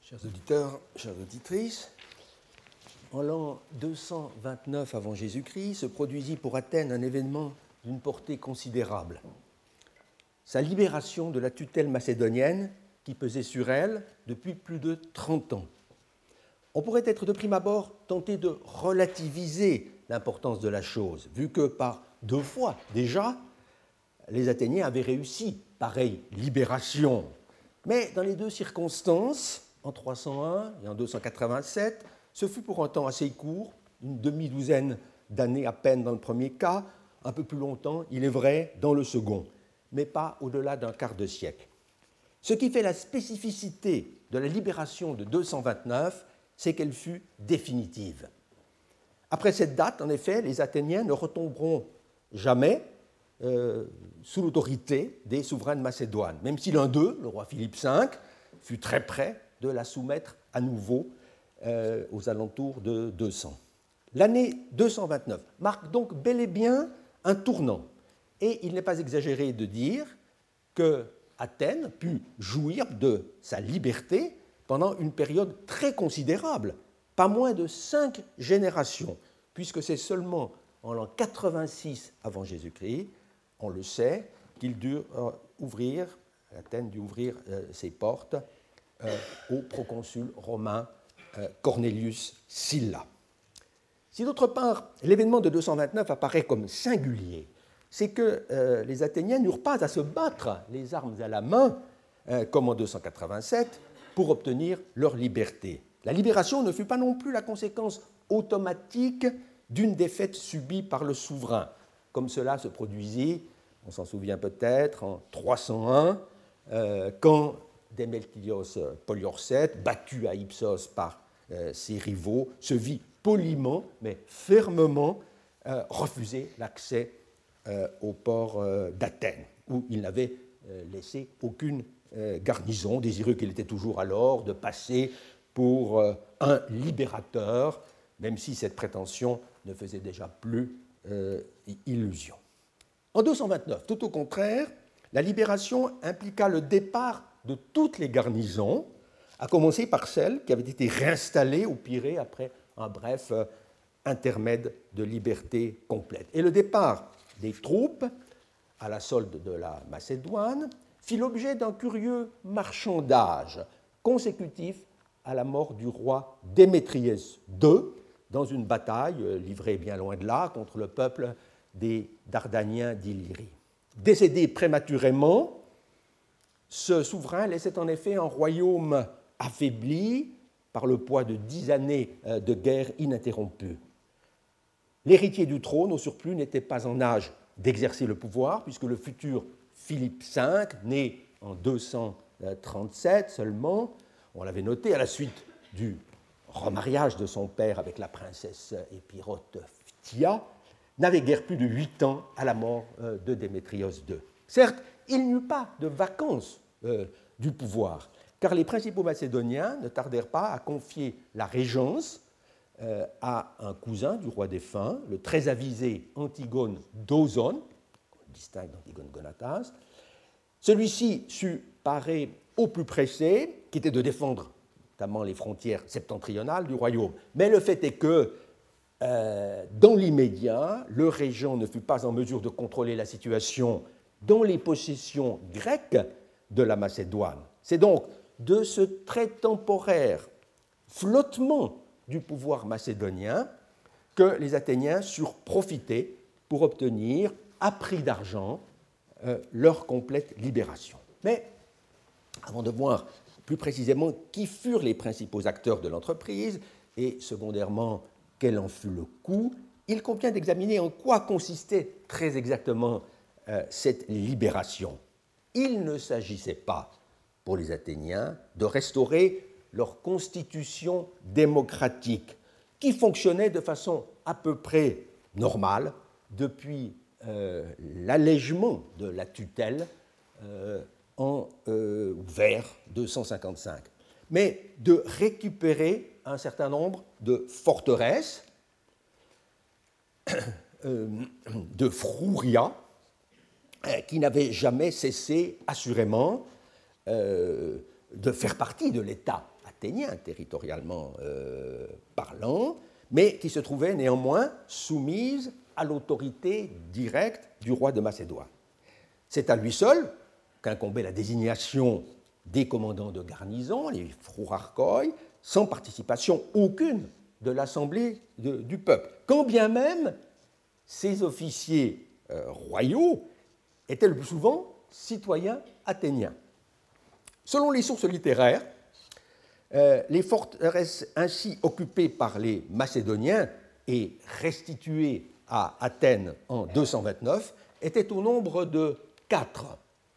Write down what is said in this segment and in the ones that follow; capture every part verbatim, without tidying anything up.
Chers auditeurs, chères auditrices, en l'an deux cent vingt-neuf avant Jésus-Christ se produisit pour Athènes un événement d'une portée considérable. Sa libération de la tutelle macédonienne qui pesait sur elle depuis plus de trente ans. On pourrait être de prime abord tenté de relativiser l'importance de la chose, vu que par deux fois déjà, les Athéniens avaient réussi pareille libération. Mais dans les deux circonstances, en trois cent un et en deux cent quatre-vingt-sept, ce fut pour un temps assez court, une demi-douzaine d'années à peine dans le premier cas, un peu plus longtemps, il est vrai, dans le second, mais pas au-delà d'un quart de siècle. Ce qui fait la spécificité de la libération de deux cent vingt-neuf, c'est qu'elle fut définitive. Après cette date, en effet, les Athéniens ne retomberont jamais euh, sous l'autorité des souverains de Macédoine, même si l'un d'eux, le roi Philippe cinq, fut très près de la soumettre à nouveau euh, aux alentours de deux cents. L'année deux cent vingt-neuf marque donc bel et bien un tournant, et il n'est pas exagéré de dire que Athènes put jouir de sa liberté pendant une période très considérable, pas moins de cinq générations, puisque c'est seulement en l'an quatre-vingt-six avant Jésus-Christ, on le sait, qu'il dut euh, ouvrir, Athènes dut ouvrir euh, ses portes euh, au proconsul romain euh, Cornelius Sylla. Si d'autre part, l'événement de deux cent vingt-neuf apparaît comme singulier, c'est que euh, les Athéniens n'eurent pas à se battre les armes à la main, euh, comme en deux cent quatre-vingt-sept, pour obtenir leur liberté. La libération ne fut pas non plus la conséquence automatique d'une défaite subie par le souverain, comme cela se produisit, on s'en souvient peut-être, en trois cent un, euh, quand Démétrios Poliorcète, battu à Ipsos par euh, ses rivaux, se vit poliment, mais fermement, euh, refuser l'accès euh, au port euh, d'Athènes, où il n'avait euh, laissé aucune euh, garnison, désireux qu'il était toujours alors de passer pour euh, un libérateur, même si cette prétention ne faisait déjà plus euh, illusion. En deux cent vingt-neuf, tout au contraire, la libération impliqua le départ de toutes les garnisons, à commencer par celles qui avaient été réinstallées au Pirée après un bref euh, intermède de liberté complète. Et le départ des troupes, à la solde de la Macédoine, fit l'objet d'un curieux marchandage consécutif à la mort du roi Démétriès deux, dans une bataille livrée bien loin de là contre le peuple des Dardaniens d'Illyrie. Décédé prématurément, ce souverain laissait en effet un royaume affaibli par le poids de dix années de guerre ininterrompue. L'héritier du trône, au surplus, n'était pas en âge d'exercer le pouvoir, puisque le futur Philippe cinq, né en deux cent trente-sept seulement, on l'avait noté, à la suite du remariage de son père avec la princesse épirote Phtia, n'avait guère plus de huit ans à la mort de Démétrios deux. Certes, il n'y eut pas de vacances euh, du pouvoir, car les principaux Macédoniens ne tardèrent pas à confier la régence euh, à un cousin du roi défunt, le très avisé Antigone d'Ozone, distinct d'Antigone Gonatas. Celui-ci sut parer au plus pressé, qui était de défendre notamment les frontières septentrionales du royaume. Mais le fait est que, euh, dans l'immédiat, le régent ne fut pas en mesure de contrôler la situation dans les possessions grecques de la Macédoine. C'est donc de ce très temporaire flottement du pouvoir macédonien que les Athéniens surent profiter pour obtenir, à prix d'argent, euh, leur complète libération. Mais, avant de voir plus précisément qui furent les principaux acteurs de l'entreprise et, secondairement, quel en fut le coût, il convient d'examiner en quoi consistait très exactement euh, cette libération. Il ne s'agissait pas, pour les Athéniens, de restaurer leur constitution démocratique, qui fonctionnait de façon à peu près normale depuis euh, l'allègement de la tutelle euh, en euh, vers deux cent cinquante-cinq, mais de récupérer un certain nombre de forteresses, euh, de frouria, qui n'avaient jamais cessé, assurément, euh, de faire partie de l'État athéniens territorialement euh, parlant, mais qui se trouvaient néanmoins soumises à l'autorité directe du roi de Macédoine. C'est à lui seul qu'incombait la désignation des commandants de garnison, les frourarchoi, sans participation aucune de l'assemblée de, du peuple, quand bien même ces officiers euh, royaux étaient le plus souvent citoyens athéniens. Selon les sources littéraires, euh, les forteresses ainsi occupées par les Macédoniens et restituées à Athènes en deux cent vingt-neuf étaient au nombre de quatre.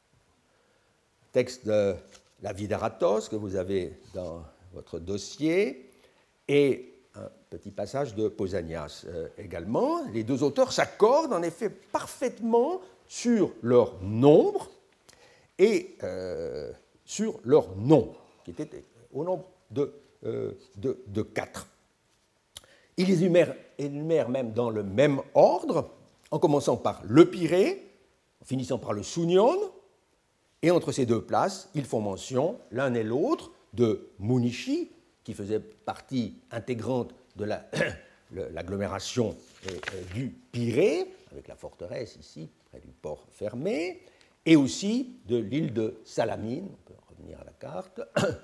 Texte de la vie d'Aratos que vous avez dans votre dossier et un petit passage de Pausanias euh, également. Les deux auteurs s'accordent en effet parfaitement sur leur nombre et euh, sur leur nom, qui était au nombre de, euh, de, de quatre. Ils les énumèrent, énumèrent même dans le même ordre, en commençant par le Pirée, en finissant par le Sounion, et entre ces deux places, ils font mention, l'un et l'autre, de Mounichi, qui faisait partie intégrante de la, l'agglomération du Pirée, avec la forteresse ici, près du port fermé, et aussi de l'île de Salamine, on peut revenir à la carte,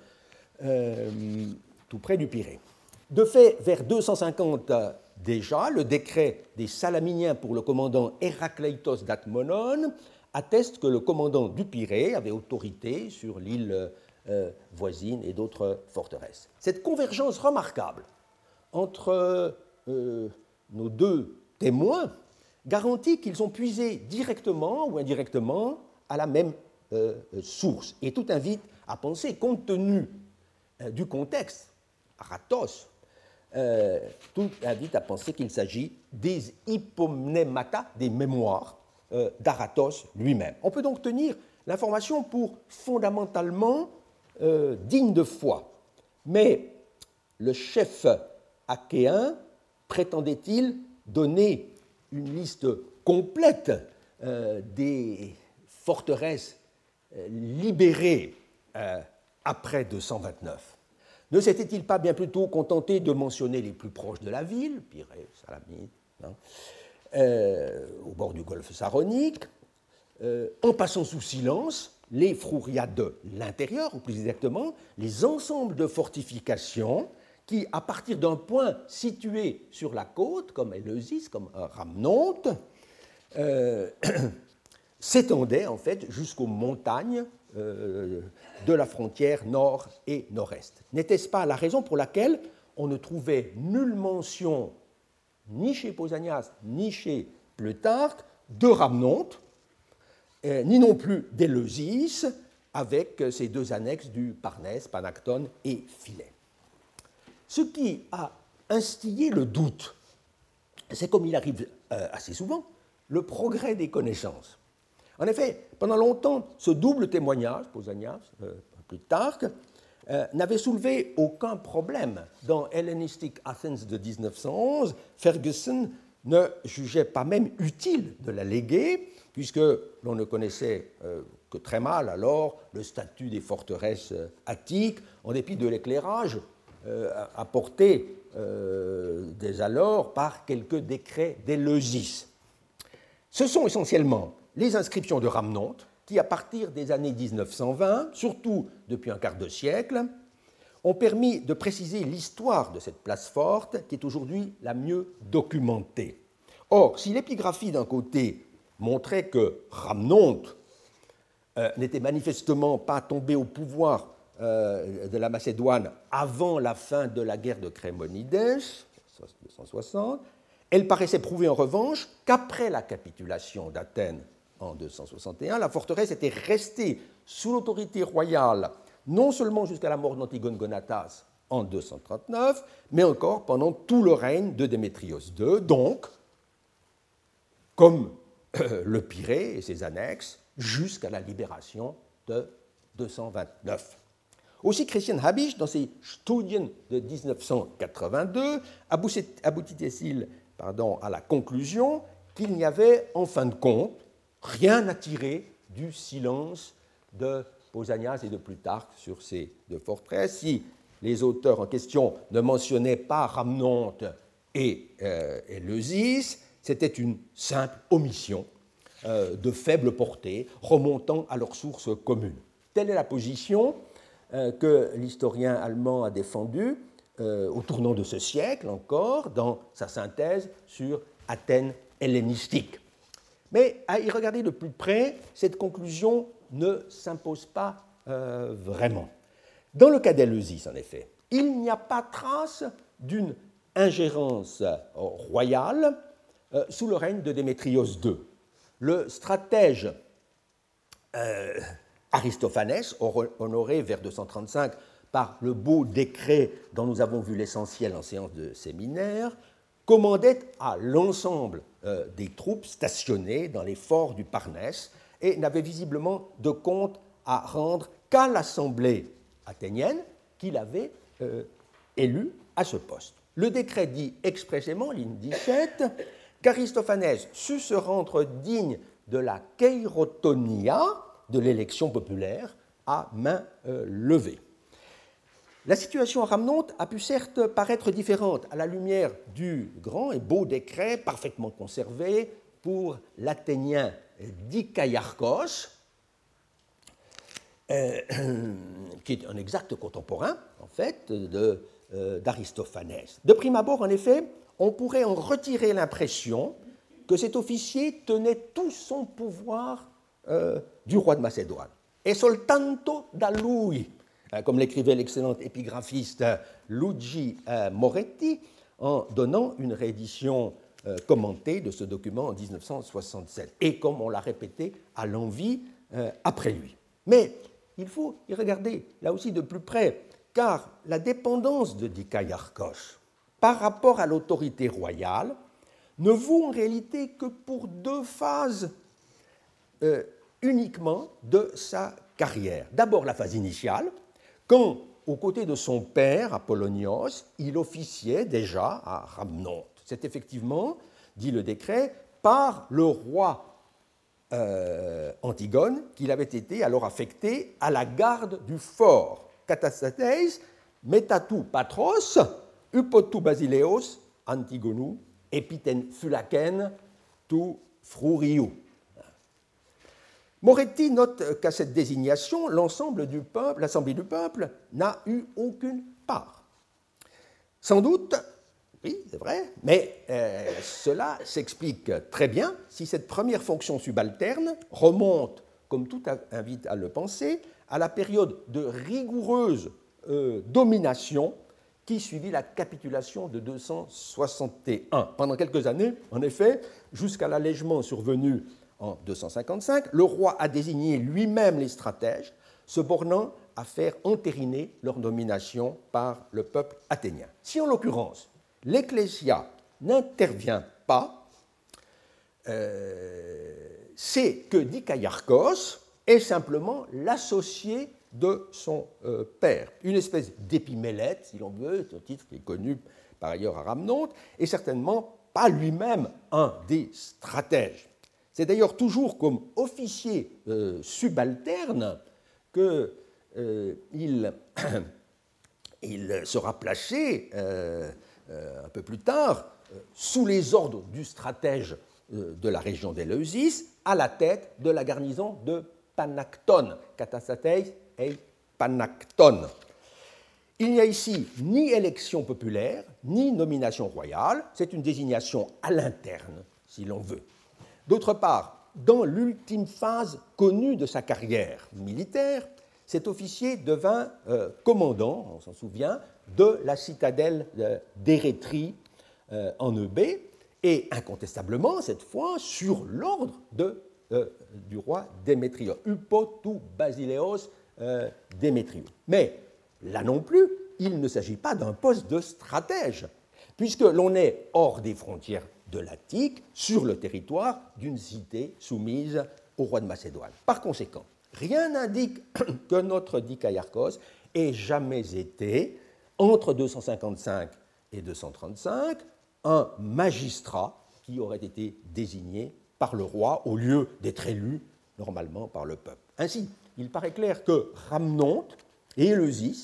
euh, tout près du Pirée. De fait, vers deux cent cinquante déjà, le décret des Salaminiens pour le commandant Hérakleitos d'Atmonone atteste que le commandant du Pirée avait autorité sur l'île euh, voisine et d'autres forteresses. Cette convergence remarquable entre euh, nos deux témoins garantit qu'ils ont puisé directement ou indirectement à la même euh, source. Et tout invite à penser, compte tenu euh, du contexte, Aratos, euh, tout invite à penser qu'il s'agit des hypomnémata, des mémoires euh, d'Aratos lui-même. On peut donc tenir l'information pour fondamentalement euh, digne de foi. Mais le chef achéen prétendait-il donner une liste complète euh, des forteresses euh, libérées euh, après deux cent vingt-neuf. Ne s'était-il pas bien plutôt contenté de mentionner les plus proches de la ville, Pirée, Salamine, hein, euh, au bord du golfe Saronique, euh, en passant sous silence les frouria de l'intérieur, ou plus exactement, les ensembles de fortifications qui, à partir d'un point situé sur la côte, comme Éleusis, comme Rhamnonte, euh, s'étendaient en fait jusqu'aux montagnes euh, de la frontière nord et nord-est. N'était-ce pas la raison pour laquelle on ne trouvait nulle mention, ni chez Pausanias, ni chez Plutarque, de Rhamnonte, euh, ni non plus d'Éleusis, avec ces deux annexes du Parnès, Panacton et Philae. Ce qui a instillé le doute, c'est comme il arrive euh, assez souvent, le progrès des connaissances. En effet, pendant longtemps, ce double témoignage, Pausanias, euh, Plutarque, euh, n'avait soulevé aucun problème. Dans Hellenistic Athens de dix-neuf cent onze, Ferguson ne jugeait pas même utile de la léguer, puisque l'on ne connaissait euh, que très mal alors le statut des forteresses euh, attiques, en dépit de l'éclairage euh, apporté euh, dès alors par quelques décrets d'Éleusis. Ce sont essentiellement les inscriptions de Rhamnonte qui, à partir des années dix-neuf cent vingt, surtout depuis un quart de siècle, ont permis de préciser l'histoire de cette place forte qui est aujourd'hui la mieux documentée. Or, si l'épigraphie d'un côté montrait que Rhamnonte euh, n'était manifestement pas tombé au pouvoir euh, de la Macédoine avant la fin de la guerre de Crémonides, deux cent soixante, elle paraissait prouver en revanche qu'après la capitulation d'Athènes en deux cent soixante et un, la forteresse était restée sous l'autorité royale non seulement jusqu'à la mort d'Antigone Gonatas en deux cent trente-neuf, mais encore pendant tout le règne de Démétrios deux, donc, comme euh, le Pirée et ses annexes, jusqu'à la libération de deux cent vingt-neuf. Aussi, Christian Habisch, dans ses Studien de dix-neuf cent quatre-vingt-deux, aboutit-il pardon, à la conclusion qu'il n'y avait, en fin de compte, rien à tirer du silence de Pausanias et de Plutarque sur ces deux forteresses. Si les auteurs en question ne mentionnaient pas Rhamnonte et euh, Éleusis, c'était une simple omission euh, de faible portée, remontant à leurs sources communes. Telle est la position euh, que l'historien allemand a défendue euh, au tournant de ce siècle encore, dans sa synthèse sur Athènes hellénistique. Mais à y regarder de plus près, cette conclusion ne s'impose pas euh, vraiment. Dans le cas d'Éleusis, en effet, il n'y a pas trace d'une ingérence royale euh, sous le règne de Démétrios deux. Le stratège euh, Aristophanes, honoré vers deux cent trente-cinq par le beau décret dont nous avons vu l'essentiel en séance de séminaire, commandait à l'ensemble euh, des troupes stationnées dans les forts du Parnès et n'avait visiblement de compte à rendre qu'à l'assemblée athénienne qu'il avait euh, élue à ce poste. Le décret dit expressément, ligne dix-sept, qu'Aristophanes sut se rendre digne de la keirotonia, de l'élection populaire, à main euh, levée. La situation à Rhamnonte a pu certes paraître différente à la lumière du grand et beau décret parfaitement conservé pour l'Athénien Dikaiarchos, euh, qui est un exact contemporain, en fait, de, euh, d'Aristophanes. De prime abord, en effet, on pourrait en retirer l'impression que cet officier tenait tout son pouvoir euh, du roi de Macédoine. Et soltanto da lui, comme l'écrivait l'excellent épigraphiste Luigi Moretti, en donnant une réédition commentée de ce document en dix-neuf cent soixante-sept, et comme on l'a répété à l'envi après lui. Mais il faut y regarder là aussi de plus près, car la dépendance de Dikaiarchos par rapport à l'autorité royale ne vaut en réalité que pour deux phases euh, uniquement de sa carrière. D'abord la phase initiale, quand, aux côtés de son père, Apollonios, il officiait déjà à Rhamnonte. C'est effectivement, dit le décret, par le roi euh, Antigone qu'il avait été alors affecté à la garde du fort. Katastateis, metatou patros, upotou basileos, Antigonou, epiten phulaken, tu fruriou. Moretti note qu'à cette désignation, l'ensemble du peuple, l'Assemblée du peuple, n'a eu aucune part. Sans doute, oui, c'est vrai, mais euh, cela s'explique très bien si cette première fonction subalterne remonte, comme tout invite à le penser, à la période de rigoureuse euh, domination qui suivit la capitulation de deux cent soixante et un. Pendant quelques années, en effet, jusqu'à l'allègement survenu en deux cent cinquante-cinq, le roi a désigné lui-même les stratèges, se bornant à faire entériner leur nomination par le peuple athénien. Si en l'occurrence, l'Ecclésia n'intervient pas, euh, c'est que Dikaiarchos est simplement l'associé de son euh, père, une espèce d'épimélète, si l'on veut, un titre qui est connu par ailleurs à Rhamnonte, et certainement pas lui-même un des stratèges. C'est d'ailleurs toujours comme officier euh, subalterne qu'il euh, il sera placé euh, euh, un peu plus tard euh, sous les ordres du stratège euh, de la région d'Éleusis à la tête de la garnison de Panacton, Katastateis et Panacton. Il n'y a ici ni élection populaire, ni nomination royale, c'est une désignation à l'interne, si l'on veut. D'autre part, dans l'ultime phase connue de sa carrière militaire, cet officier devint euh, commandant, on s'en souvient, de la citadelle d'Érétrie euh, en Eubée, et incontestablement, cette fois, sur l'ordre de, euh, du roi Démétrios, upotou basileos euh, Démétrios. Mais là non plus, il ne s'agit pas d'un poste de stratège, puisque l'on est hors des frontières de l'Attique, sur le territoire d'une cité soumise au roi de Macédoine. Par conséquent, rien n'indique que notre Dikaiarchos ait jamais été, entre deux cent cinquante-cinq et deux cent trente-cinq, un magistrat qui aurait été désigné par le roi au lieu d'être élu normalement par le peuple. Ainsi, il paraît clair que Rhamnonte et Éleusis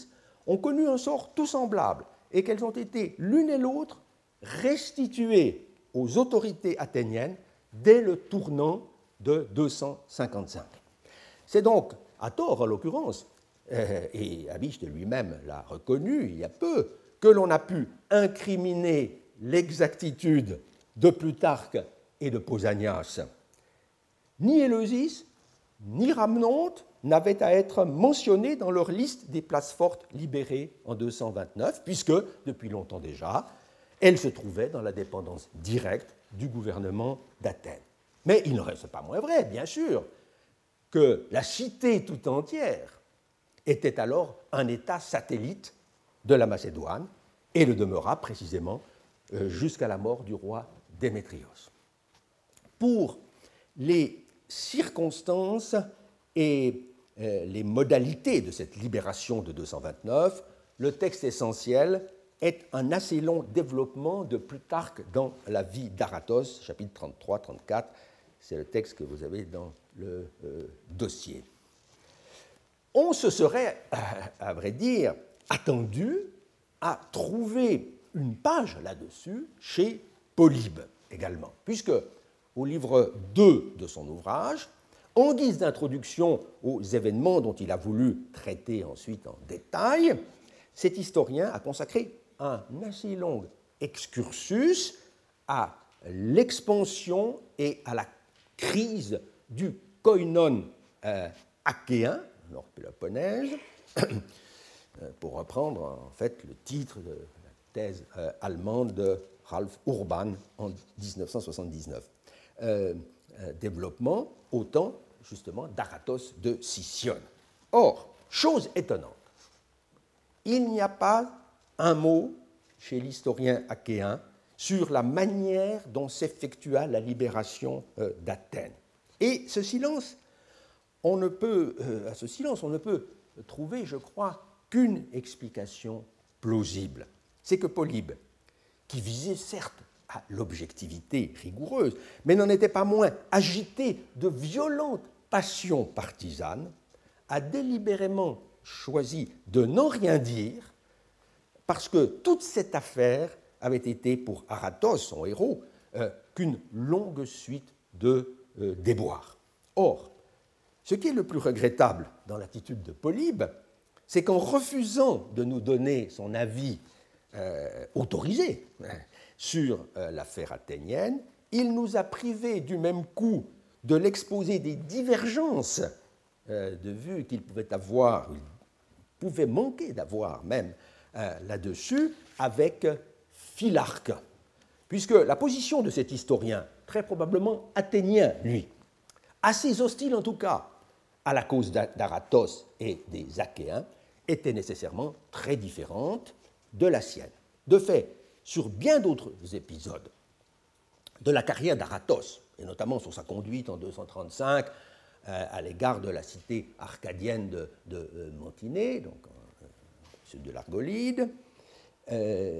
ont connu un sort tout semblable et qu'elles ont été l'une et l'autre restituées aux autorités athéniennes dès le tournant de deux cent cinquante-cinq. C'est donc, à tort en l'occurrence, euh, et Habicht lui-même l'a reconnu il y a peu, que l'on a pu incriminer l'exactitude de Plutarque et de Pausanias. Ni Éleusis, ni Rhamnonte n'avaient à être mentionnés dans leur liste des places fortes libérées en deux cent vingt-neuf, puisque, depuis longtemps déjà, elles se trouvaient dans la dépendance directe du gouvernement d'Athènes. Mais il ne reste pas moins vrai, bien sûr, que la cité tout entière était alors un État satellite de la Macédoine et le demeura précisément jusqu'à la mort du roi Démétrios. Pour les circonstances et les modalités de cette libération de deux cent vingt-neuf, le texte essentiel est un assez long développement de Plutarque dans la vie d'Aratos, chapitre trente-trois trente-quatre. C'est le texte que vous avez dans le euh, dossier. On se serait, à vrai dire, attendu à trouver une page là-dessus chez Polybe également, puisque au livre deux de son ouvrage, en guise d'introduction aux événements dont il a voulu traiter ensuite en détail, cet historien a consacré un assez long excursus à l'expansion et à la crise du koinon euh, achéen, nord Péloponnèse, pour reprendre en fait le titre de la thèse euh, allemande de Ralph Urban en dix-neuf cent soixante-dix-neuf. Euh, euh, développement au temps justement d'Aratos de Sicyone. Or, chose étonnante, il n'y a pas un mot chez l'historien achéen sur la manière dont s'effectua la libération euh, d'Athènes. Et ce silence, on ne peut, euh, à ce silence, on ne peut trouver, je crois, qu'une explication plausible. C'est que Polybe, qui visait certes à l'objectivité rigoureuse, mais n'en était pas moins agité de violentes passions partisanes, a délibérément choisi de n'en rien dire parce que toute cette affaire avait été pour Aratos, son héros, euh, qu'une longue suite de euh, déboires. Or, ce qui est le plus regrettable dans l'attitude de Polybe, c'est qu'en refusant de nous donner son avis euh, autorisé sur euh, l'affaire athénienne, il nous a privés du même coup de l'exposé des divergences euh, de vues qu'il pouvait avoir, il pouvait manquer d'avoir même euh, là-dessus, avec Philarque, puisque la position de cet historien, très probablement athénien, lui, assez hostile en tout cas à la cause d'Aratos et des Achéens, était nécessairement très différente de la sienne. De fait, sur bien d'autres épisodes de la carrière d'Aratos, et notamment sur sa conduite en deux cent trente-cinq euh, à l'égard de la cité arcadienne de, de euh, Mantinée, donc euh, sud de l'Argolide, euh,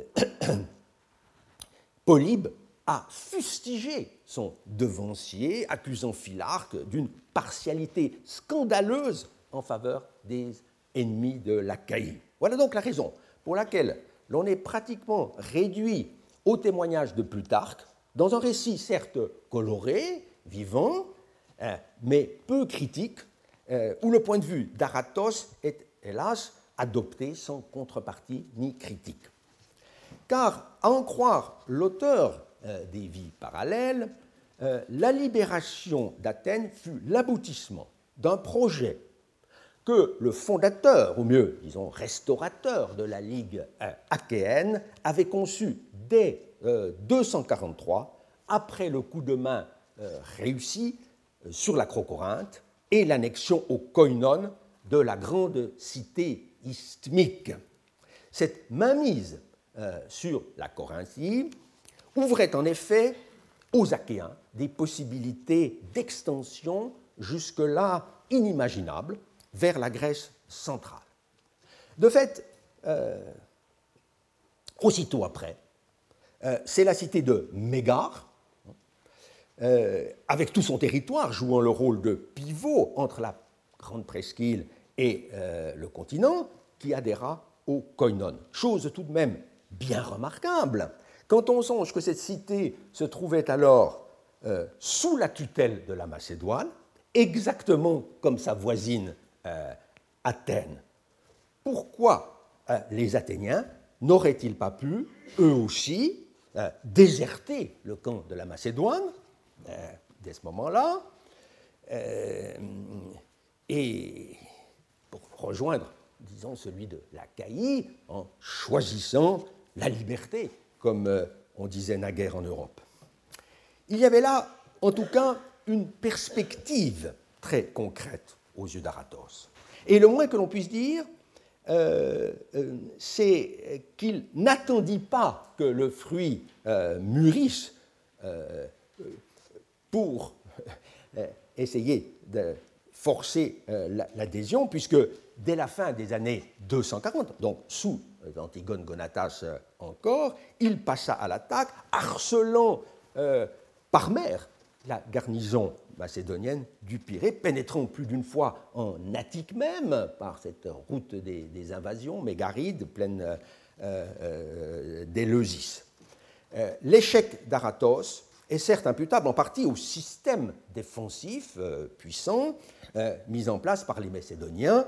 Polybe a fustigé son devancier, accusant Philarque d'une partialité scandaleuse en faveur des ennemis de l'Achaïe. Voilà donc la raison pour laquelle l'on est pratiquement réduit au témoignage de Plutarque, dans un récit certes coloré, vivant, euh, mais peu critique, euh, où le point de vue d'Aratos est, hélas, adopté sans contrepartie ni critique. Car, à en croire l'auteur euh, des vies parallèles, euh, la libération d'Athènes fut l'aboutissement d'un projet que le fondateur, ou mieux, disons, restaurateur de la Ligue euh, achéenne, avait conçu dès euh, deux cent quarante-trois, après le coup de main euh, réussi euh, sur l'Acrocorinthe et l'annexion au koinon de la grande cité isthmique. Cette mainmise euh, sur la Corinthie ouvrait en effet aux Achéens des possibilités d'extension jusque-là inimaginables vers la Grèce centrale. De fait, euh, aussitôt après, euh, c'est la cité de Mégare, euh, avec tout son territoire jouant le rôle de pivot entre la grande presqu'île et euh, le continent, qui adhéra au koinon. Chose tout de même bien remarquable, quand on songe que cette cité se trouvait alors euh, sous la tutelle de la Macédoine, exactement comme sa voisine euh, Athènes. Pourquoi euh, les Athéniens n'auraient-ils pas pu, eux aussi, euh, déserter le camp de la Macédoine euh, dès ce moment-là euh, et pour rejoindre, disons, celui de l'Achaïe en choisissant la liberté, comme euh, on disait naguère en Europe. Il y avait là, en tout cas, une perspective très concrète aux yeux d'Aratos. Et le moins que l'on puisse dire, euh, euh, c'est qu'il n'attendit pas que le fruit euh, mûrisse euh, pour euh, essayer de forcer euh, l'adhésion, puisque dès la fin des années deux cent quarante, donc sous Antigone Gonatas euh, encore, il passa à l'attaque, harcelant euh, par mer la garnison macédonienne du Pirée, pénétrant plus d'une fois en Attique même, par cette route des, des invasions, Mégaride, pleine euh, euh, d'Éleusis. Euh, L'échec d'Aratos est certes imputable en partie au système défensif euh, puissant euh, mis en place par les Macédoniens,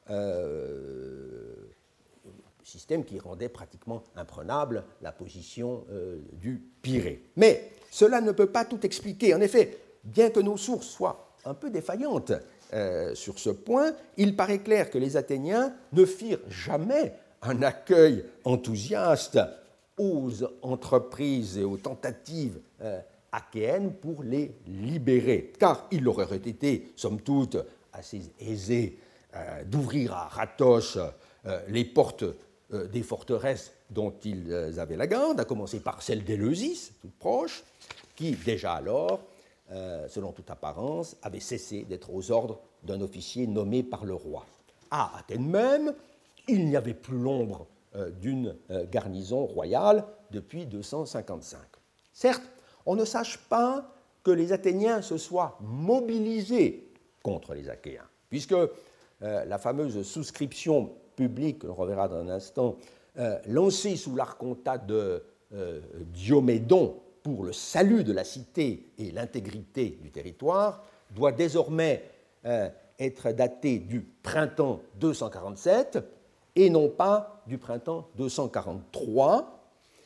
euh, système qui rendait pratiquement imprenable la position euh, du Pirée. Mais cela ne peut pas tout expliquer. En effet, bien que nos sources soient un peu défaillantes euh, sur ce point, il paraît clair que les Athéniens ne firent jamais un accueil enthousiaste aux entreprises et aux tentatives euh, achéennes pour les libérer, car il leur aurait été, somme toute, assez aisé euh, d'ouvrir à Aratos euh, les portes euh, des forteresses dont ils avaient la garde, à commencer par celle d'Éleusis, toute proche, qui, déjà alors, euh, selon toute apparence, avait cessé d'être aux ordres d'un officier nommé par le roi. À Athènes même, il n'y avait plus l'ombre euh, d'une euh, garnison royale depuis deux cent cinquante-cinq. Certes, on ne sache pas que les Athéniens se soient mobilisés contre les Achéens, puisque euh, la fameuse souscription publique, on reverra dans un instant, euh, lancée sous l'archontat de euh, Diomédon pour le salut de la cité et l'intégrité du territoire, doit désormais euh, être datée du printemps deux cent quarante-sept et non pas du printemps deux cent quarante-trois,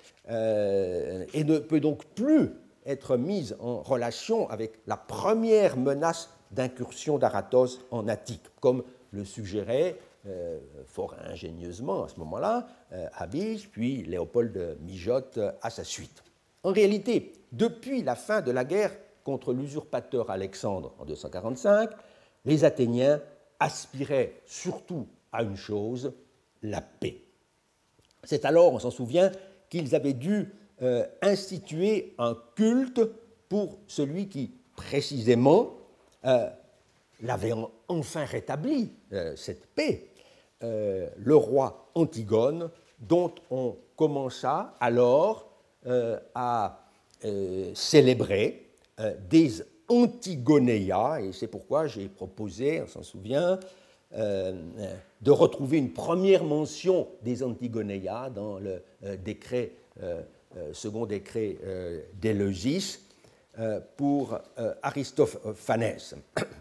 euh, et ne peut donc plus être mise en relation avec la première menace d'incursion d'Aratos en Attique, comme le suggérait euh, fort ingénieusement à ce moment-là euh, Abige, puis Léopold Mijotte à sa suite. En réalité, depuis la fin de la guerre contre l'usurpateur Alexandre en deux cent quarante-cinq, les Athéniens aspiraient surtout à une chose, la paix. C'est alors, on s'en souvient, qu'ils avaient dû euh, instituer un culte pour celui qui, précisément, euh, l'avait en, enfin rétabli, euh, cette paix, euh, le roi Antigone, dont on commença alors euh, à euh, célébrer euh, des Antigonéas, et c'est pourquoi j'ai proposé, on s'en souvient, Euh, de retrouver une première mention des Antigonéas dans le euh, décret, euh, euh, second décret euh, d'Éleusis euh, pour euh, Aristophanès.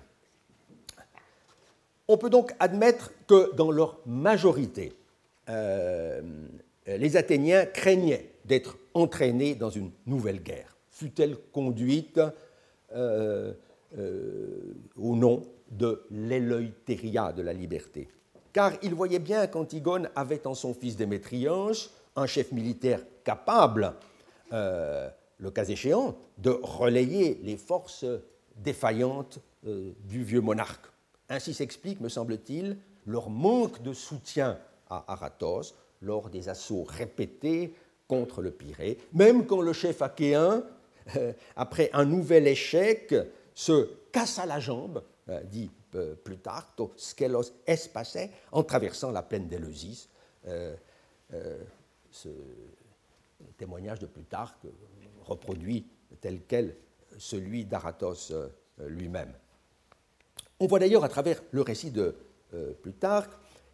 On peut donc admettre que dans leur majorité, euh, les Athéniens craignaient d'être entraînés dans une nouvelle guerre, fût-elle conduite euh, euh, au nom de l'éleutéria de la liberté. Car il voyait bien qu'Antigone avait en son fils Démétrios un chef militaire capable, euh, le cas échéant, de relayer les forces défaillantes euh, du vieux monarque. Ainsi s'explique, me semble-t-il, leur manque de soutien à Aratos lors des assauts répétés contre le Pirée, même quand le chef achéen, euh, après un nouvel échec, se cassa la jambe, euh, dit euh, Plutarque, to skelos espacé, en traversant la plaine d'Éleusis. Euh, euh, ce témoignage de Plutarque reproduit tel quel celui d'Aratos euh, lui-même. On voit d'ailleurs à travers le récit de euh, Plutarque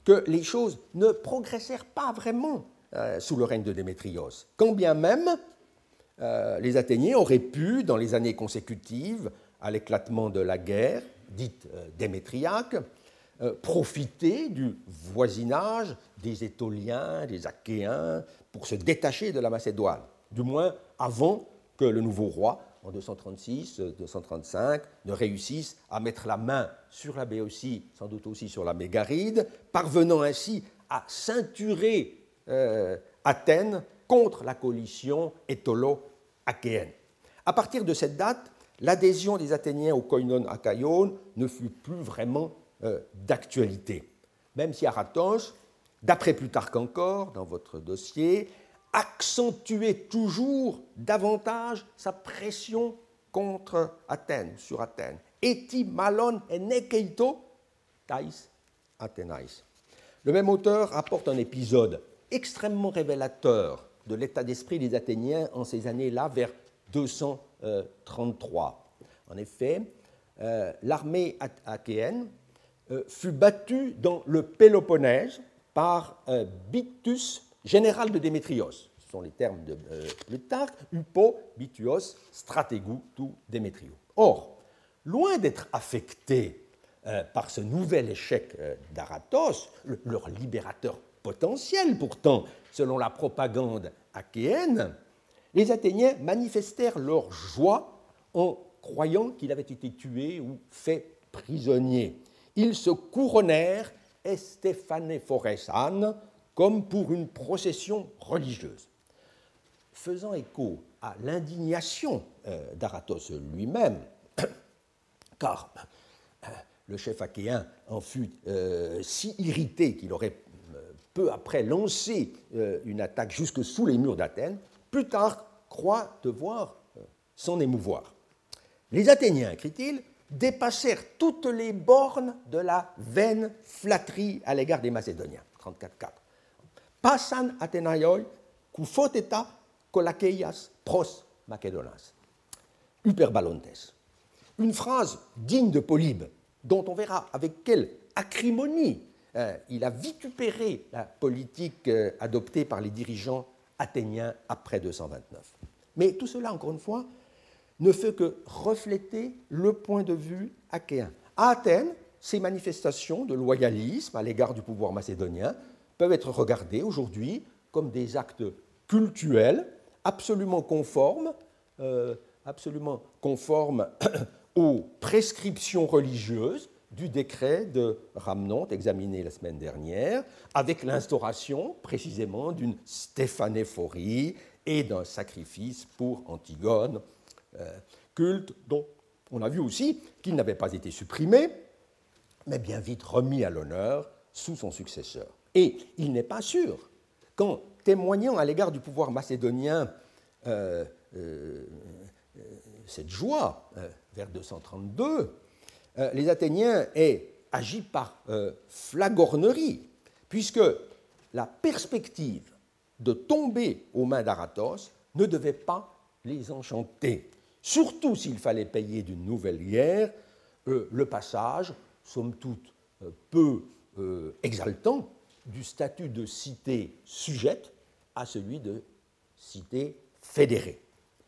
que les choses ne progressèrent pas vraiment euh, sous le règne de Démétrios, quand bien même euh, les Athéniens auraient pu, dans les années consécutives à l'éclatement de la guerre, dite euh, démétriaque, euh, profiter du voisinage des Étoliens, des Achéens, pour se détacher de la Macédoine, du moins avant que le nouveau roi, en deux cent trente-six deux cent trente-cinq, ne réussisse à mettre la main sur la Béotie, sans doute aussi sur la Mégaride, parvenant ainsi à ceinturer euh, Athènes contre la coalition étolo-achéenne. À partir de cette date, l'adhésion des Athéniens au koinon achaïon ne fut plus vraiment euh, d'actualité, même si Aratos, d'après Plutarque encore, dans votre dossier, accentuait toujours davantage sa pression contre Athènes, sur Athènes. Eti malon enekeito tais Athénaïs. Le même auteur rapporte un épisode extrêmement révélateur de l'état d'esprit des Athéniens en ces années-là, vers deux cent trente-trois. En effet, euh, l'armée achéenne euh, fut battue dans le Péloponnèse par euh, Bythus, général de Démétrios. Ce sont les termes de euh, Plutarque, Upo, Bythuos, Stratégou, tout Démétrio. Or, loin d'être affectés euh, par ce nouvel échec euh, d'Aratos, le, leur libérateur potentiel pourtant, selon la propagande achéenne, les Athéniens manifestèrent leur joie en croyant qu'il avait été tué ou fait prisonnier. Ils se couronnèrent Estéphanéphorèsan comme pour une procession religieuse. Faisant écho à l'indignation euh, d'Aratos lui-même, car euh, le chef achéen en fut euh, si irrité qu'il aurait euh, peu après lancé euh, une attaque jusque sous les murs d'Athènes, Plutarque croit devoir euh, s'en émouvoir. Les Athéniens, écrit-il, dépassèrent toutes les bornes de la vaine flatterie à l'égard des Macédoniens. trente-quatre quatre. Passan Athénaioi kouphoteta kolakeias pros Macédonas. Hyperbalontes. Une phrase digne de Polybe, dont on verra avec quelle acrimonie euh, il a vitupéré la politique euh, adoptée par les dirigeants athéniens après deux cent vingt-neuf. Mais tout cela, encore une fois, ne fait que refléter le point de vue achéen. À Athènes, ces manifestations de loyalisme à l'égard du pouvoir macédonien peuvent être regardées aujourd'hui comme des actes cultuels absolument conformes, euh, absolument conformes aux prescriptions religieuses du décret de Rhamnonte examiné la semaine dernière, avec l'instauration précisément d'une stéphanéphorie et d'un sacrifice pour Antigone, euh, culte dont on a vu aussi qu'il n'avait pas été supprimé, mais bien vite remis à l'honneur sous son successeur. Et il n'est pas sûr qu'en témoignant à l'égard du pouvoir macédonien euh, euh, cette joie, euh, vers deux cent trente-deux, euh, les Athéniens aient agi par euh, flagornerie, puisque la perspective de tomber aux mains d'Aratos ne devait pas les enchanter, surtout s'il fallait payer d'une nouvelle guerre euh, le passage, somme toute euh, peu euh, exaltant, du statut de cité sujette à celui de cité fédérée.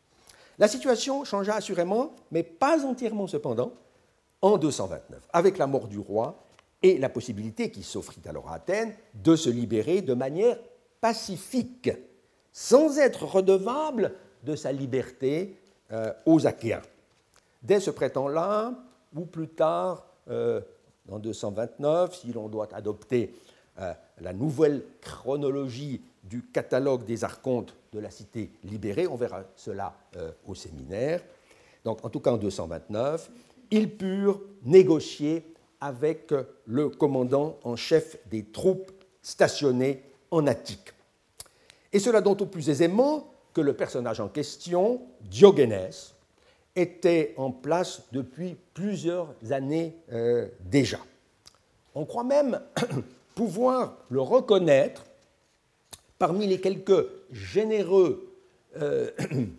La situation changea assurément, mais pas entièrement cependant, en deux cent vingt-neuf, avec la mort du roi et la possibilité qui s'offrit alors à Athènes de se libérer de manière pacifique, sans être redevable de sa liberté euh, aux Achéens. Dès ce printemps-là, ou plus tard, euh, en deux cent vingt-neuf, si l'on doit adopter euh, la nouvelle chronologie du catalogue des archontes de la cité libérée, on verra cela euh, au séminaire. Donc, en tout cas, en deux cent vingt-neuf, ils purent négocier avec le commandant en chef des troupes stationnées en Attique. Et cela d'autant plus aisément que le personnage en question, Diogénès, était en place depuis plusieurs années euh, déjà. On croit même pouvoir le reconnaître parmi les quelques généreux euh,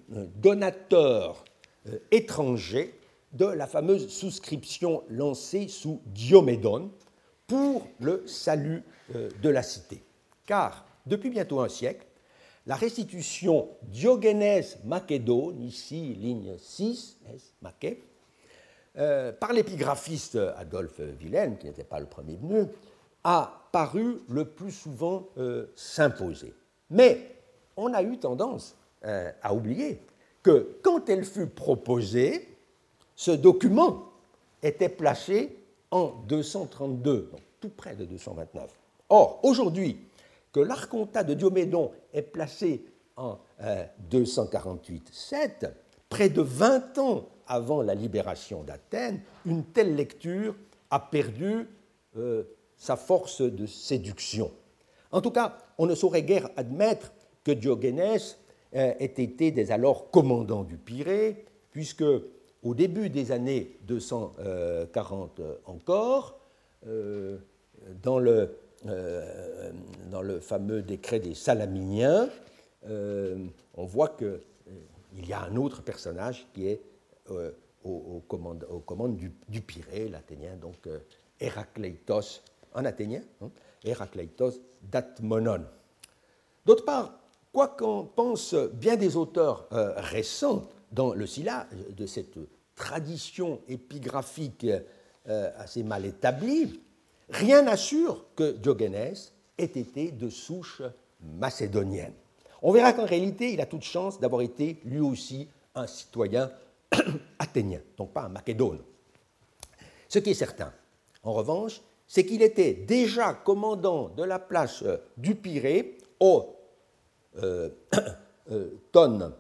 donateurs euh, étrangers de la fameuse souscription lancée sous Diomédon pour le salut euh, de la cité. Car, depuis bientôt un siècle, la restitution Diogénès Macédone, ici ligne six, Maquet, euh, par l'épigraphiste Adolphe Wilhelm, qui n'était pas le premier venu, a paru le plus souvent euh, s'imposer. Mais on a eu tendance euh, à oublier que quand elle fut proposée, ce document était placé en deux cent trente-deux, donc tout près de deux cent vingt-neuf. Or, aujourd'hui, que l'Archontat de Diomédon est placé en euh, deux cent quarante-huit sept, près de vingt ans avant la libération d'Athènes, une telle lecture a perdu euh, sa force de séduction. En tout cas, on ne saurait guère admettre que Diogénès euh, ait été dès alors commandant du Pirée, puisque au début des années deux cent quarante encore, euh, dans le Euh, dans le fameux décret des Salaminiens, euh, on voit qu'il euh, y a un autre personnage qui est euh, aux, aux, commandes, aux commandes du, du Pirée, l'Athénien, donc euh, Hérakleitos, en athénien, hein, Hérakleitos d'Atmonon. D'autre part, quoi qu'en pensent bien des auteurs euh, récents dans le Scylla, de cette tradition épigraphique euh, assez mal établie, rien n'assure que Diogénès ait été de souche macédonienne. On verra qu'en réalité, il a toute chance d'avoir été lui aussi un citoyen athénien, donc pas un macédone. Ce qui est certain, en revanche, c'est qu'il était déjà commandant de la place du Pirée au euh, euh, ton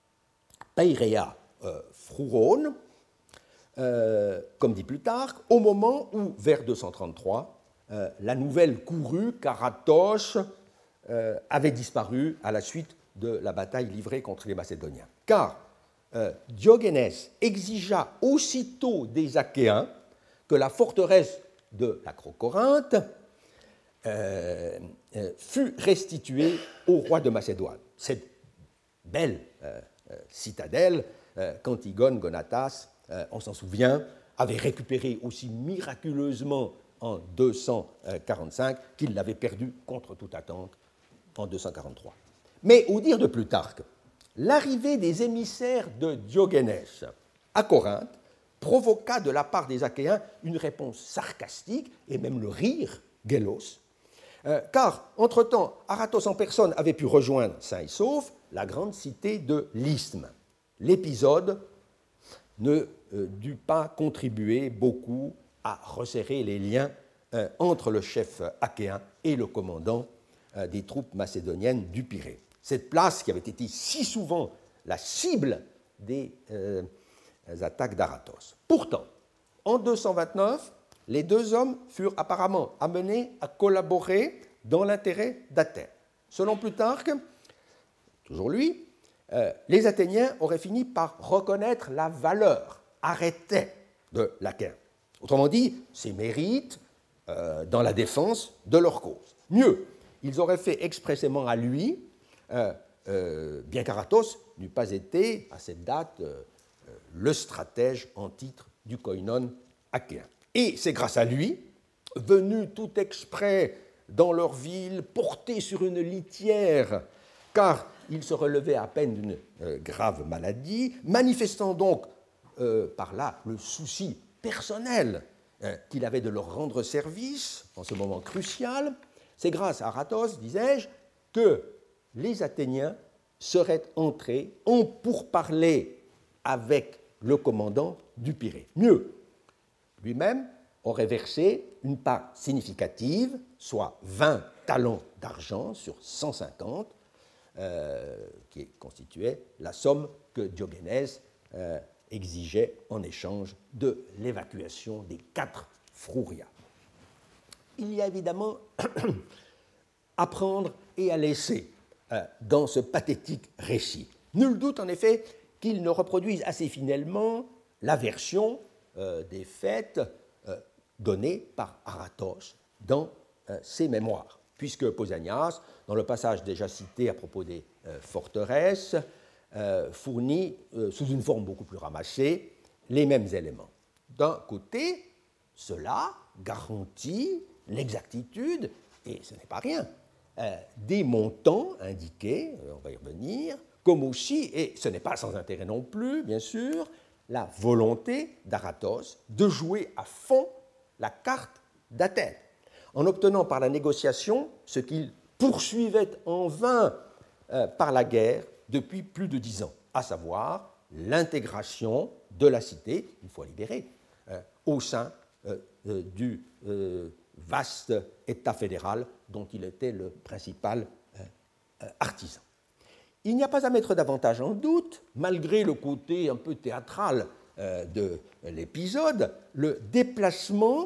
Peiréa euh, Frourone, Euh, comme dit Plutarque, au moment où, vers deux cent trente-trois, euh, la nouvelle courue qu'Aratos euh, avait disparu à la suite de la bataille livrée contre les Macédoniens. Car euh, Diogénès exigea aussitôt des Achéens que la forteresse de l'Acrocorinthe euh, euh, fut restituée au roi de Macédoine. Cette belle euh, euh, citadelle euh, qu'Antigone Gonatas, Euh, on s'en souvient, avait récupéré aussi miraculeusement en deux cent quarante-cinq qu'il l'avait perdu contre toute attente en deux cent quarante-trois. Mais au dire de Plutarque, l'arrivée des émissaires de Diogénès à Corinthe provoqua de la part des Achéens une réponse sarcastique et même le rire, Gélos, euh, car, entre-temps, Aratos en personne avait pu rejoindre, sain et sauf, la grande cité de l'Isthme. L'épisode ne euh, dut pas contribuer beaucoup à resserrer les liens euh, entre le chef achéen et le commandant euh, des troupes macédoniennes du Pirée. Cette place qui avait été si souvent la cible des euh, attaques d'Aratos. Pourtant, en deux cent vingt-neuf, les deux hommes furent apparemment amenés à collaborer dans l'intérêt d'Athènes. Selon Plutarque, toujours lui, Euh, les Athéniens auraient fini par reconnaître la valeur arrêtée de l'Achéen. Autrement dit, ses mérites euh, dans la défense de leur cause. Mieux, ils auraient fait expressément à lui, euh, euh, bien qu'Aratos n'eût pas été, à cette date, euh, le stratège en titre du koinon achéen. Et c'est grâce à lui, venu tout exprès dans leur ville, porté sur une litière, car il se relevait à peine d'une euh, grave maladie, manifestant donc euh, par là le souci personnel euh, qu'il avait de leur rendre service en ce moment crucial. C'est grâce à Aratos, disais-je, que les Athéniens seraient entrés en pourparlers avec le commandant du Pirée. Mieux, lui-même aurait versé une part significative, soit vingt talents d'argent sur cent cinquante, Euh, qui constituait la somme que Diogénès euh, exigeait en échange de l'évacuation des quatre Frouria. Il y a évidemment à prendre et à laisser euh, dans ce pathétique récit. Nul doute en effet qu'il ne reproduise assez fidèlement la version euh, des faits euh, donnée par Aratos dans euh, ses mémoires, puisque Pausanias, dans le passage déjà cité à propos des euh, forteresses, euh, fournit, euh, sous une forme beaucoup plus ramassée, les mêmes éléments. D'un côté, cela garantit l'exactitude, et ce n'est pas rien, euh, des montants indiqués, on va y revenir, comme aussi, et ce n'est pas sans intérêt non plus, bien sûr, la volonté d'Aratos de jouer à fond la carte d'Athènes, en obtenant par la négociation ce qu'il poursuivait en vain euh, par la guerre depuis plus de dix ans, à savoir l'intégration de la cité, une fois libérée, euh, au sein euh, euh, du euh, vaste État fédéral dont il était le principal euh, euh, artisan. Il n'y a pas à mettre davantage en doute, malgré le côté un peu théâtral euh, de l'épisode, le déplacement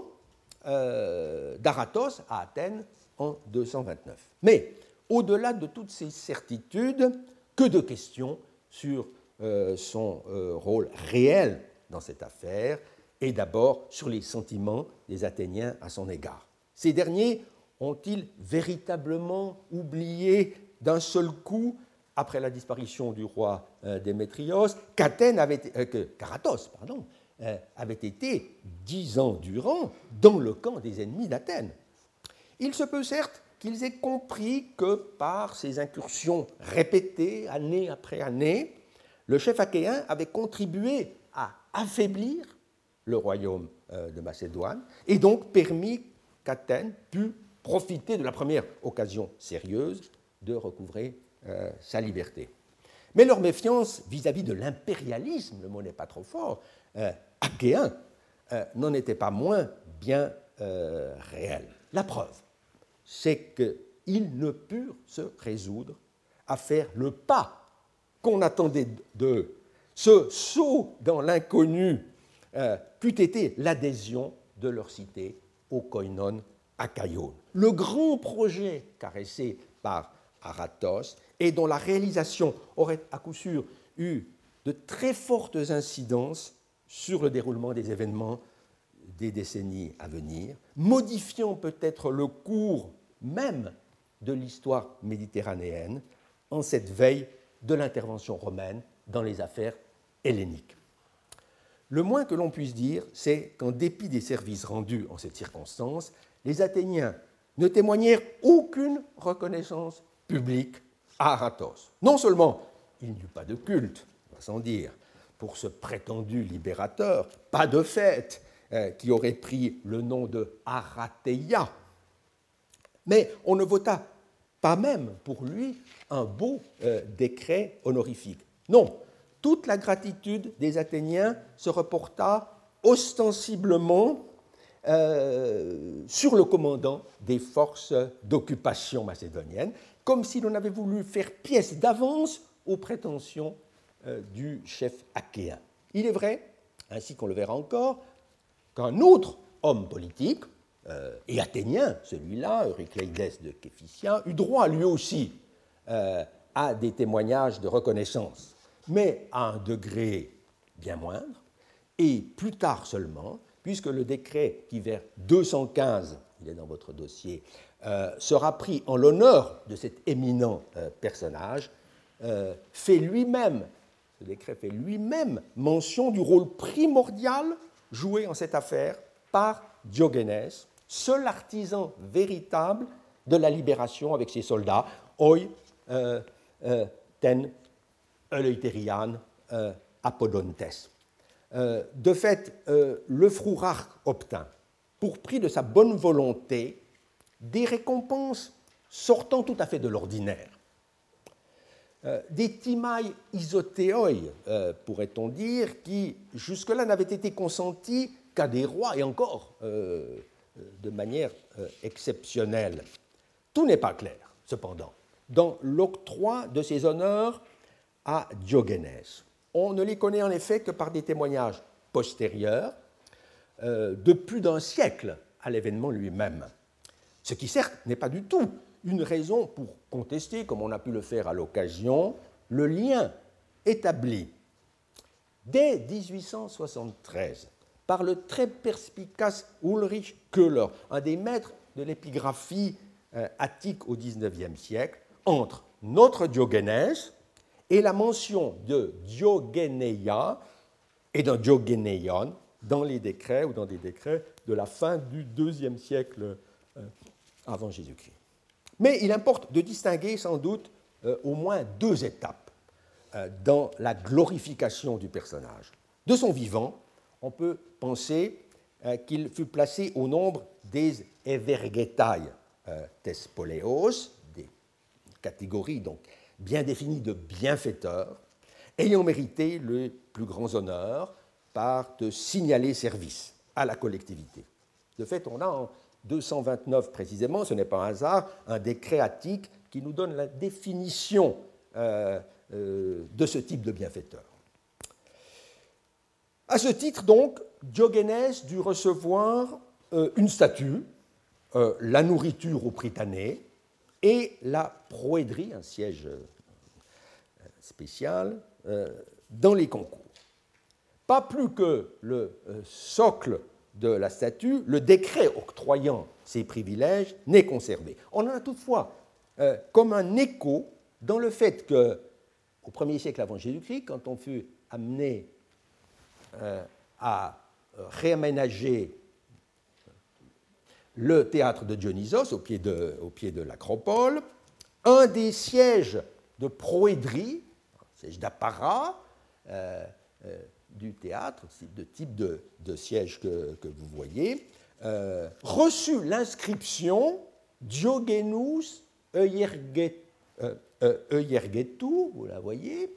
euh, d'Aratos à Athènes en deux cent vingt-neuf. Mais, au-delà de toutes ces certitudes, que de questions sur euh, son euh, rôle réel dans cette affaire, et d'abord sur les sentiments des Athéniens à son égard. Ces derniers ont-ils véritablement oublié d'un seul coup, après la disparition du roi euh, Démétrios, qu'Athènes avait, euh, que qu'Aratos, pardon, euh, avait été dix ans durant dans le camp des ennemis d'Athènes? Il se peut certes qu'ils aient compris que par ces incursions répétées, année après année, le chef achéen avait contribué à affaiblir le royaume euh, de Macédoine et donc permis qu'Athènes pût profiter de la première occasion sérieuse de recouvrer euh, sa liberté. Mais leur méfiance vis-à-vis de l'impérialisme, le mot n'est pas trop fort, euh, achéen, euh, n'en était pas moins bien euh, réelle. La preuve, c'est qu'ils ne purent se résoudre à faire le pas qu'on attendait d'eux, ce saut dans l'inconnu euh, qu'eût été l'adhésion de leur cité au koinon Achaïon. Le grand projet caressé par Aratos et dont la réalisation aurait à coup sûr eu de très fortes incidences sur le déroulement des événements des décennies à venir, modifiant peut-être le cours même de l'histoire méditerranéenne en cette veille de l'intervention romaine dans les affaires helléniques. Le moins que l'on puisse dire, c'est qu'en dépit des services rendus en cette circonstance, les Athéniens ne témoignèrent aucune reconnaissance publique à Aratos. Non seulement il n'y eut pas de culte, on va sans dire, pour ce prétendu libérateur, pas de fête euh, qui aurait pris le nom de Aratheia, mais on ne vota pas même pour lui un beau euh, décret honorifique. Non, toute la gratitude des Athéniens se reporta ostensiblement euh, sur le commandant des forces d'occupation macédoniennes, comme si l'on avait voulu faire pièce d'avance aux prétentions euh, du chef achéen. Il est vrai, ainsi qu'on le verra encore, qu'un autre homme politique, euh, et athénien, celui-là, Eurycleides de Képhysia, eut droit lui aussi euh, à des témoignages de reconnaissance, mais à un degré bien moindre, et plus tard seulement, puisque le décret qui, vers deux cent quinze, il est dans votre dossier, euh, sera pris en l'honneur de cet éminent euh, personnage, euh, fait lui-même, ce décret fait lui-même mention du rôle primordial joué en cette affaire par Diogénès, seul artisan véritable de la libération avec ses soldats, oi euh, euh, ten eleutherian euh, apodontes. Euh, de fait, euh, le Frourarque obtint, pour prix de sa bonne volonté, des récompenses sortant tout à fait de l'ordinaire. Euh, des timai isotéoi, euh, pourrait-on dire, qui jusque-là n'avaient été consentis qu'à des rois, et encore euh, de manière euh, exceptionnelle. Tout n'est pas clair, cependant, dans l'octroi de ces honneurs à Diogénès. On ne les connaît en effet que par des témoignages postérieurs euh, de plus d'un siècle à l'événement lui-même. Ce qui, certes, n'est pas du tout une raison pour contester, comme on a pu le faire à l'occasion, le lien établi dès dix-huit cent soixante-treize par le très perspicace Ulrich Köhler, un des maîtres de l'épigraphie euh, attique au dix-neuvième siècle, entre notre Diogénès et la mention de Diogénéia et d'un Diogénéion dans les décrets ou dans des décrets de la fin du deuxième siècle euh, avant Jésus-Christ. Mais il importe de distinguer sans doute euh, au moins deux étapes euh, dans la glorification du personnage. De son vivant, on peut penser euh, qu'il fut placé au nombre des evergetai euh, tespoleos, des catégories donc bien définies de bienfaiteurs, ayant mérité les plus grands honneurs par de signalés services à la collectivité. De fait, on a en deux cent vingt-neuf précisément, ce n'est pas un hasard, un décret attique qui nous donne la définition euh, euh, de ce type de bienfaiteur. À ce titre, donc, Diogénès dut recevoir euh, une statue, euh, la nourriture au prytanée et la proédrie, un siège euh, spécial, euh, dans les concours. Pas plus que le euh, socle de la statue, le décret octroyant ces privilèges n'est conservé. On en a toutefois euh, comme un écho dans le fait que, au premier siècle avant Jésus-Christ, quand on fut amené euh, à réaménager le théâtre de Dionysos au pied de, au pied de l'acropole, un des sièges de proédrie, siège d'apparat, euh, euh, du théâtre, de type de, de siège que, que vous voyez, euh, reçut l'inscription Diogenus Euergetu, euh, euh, vous la voyez,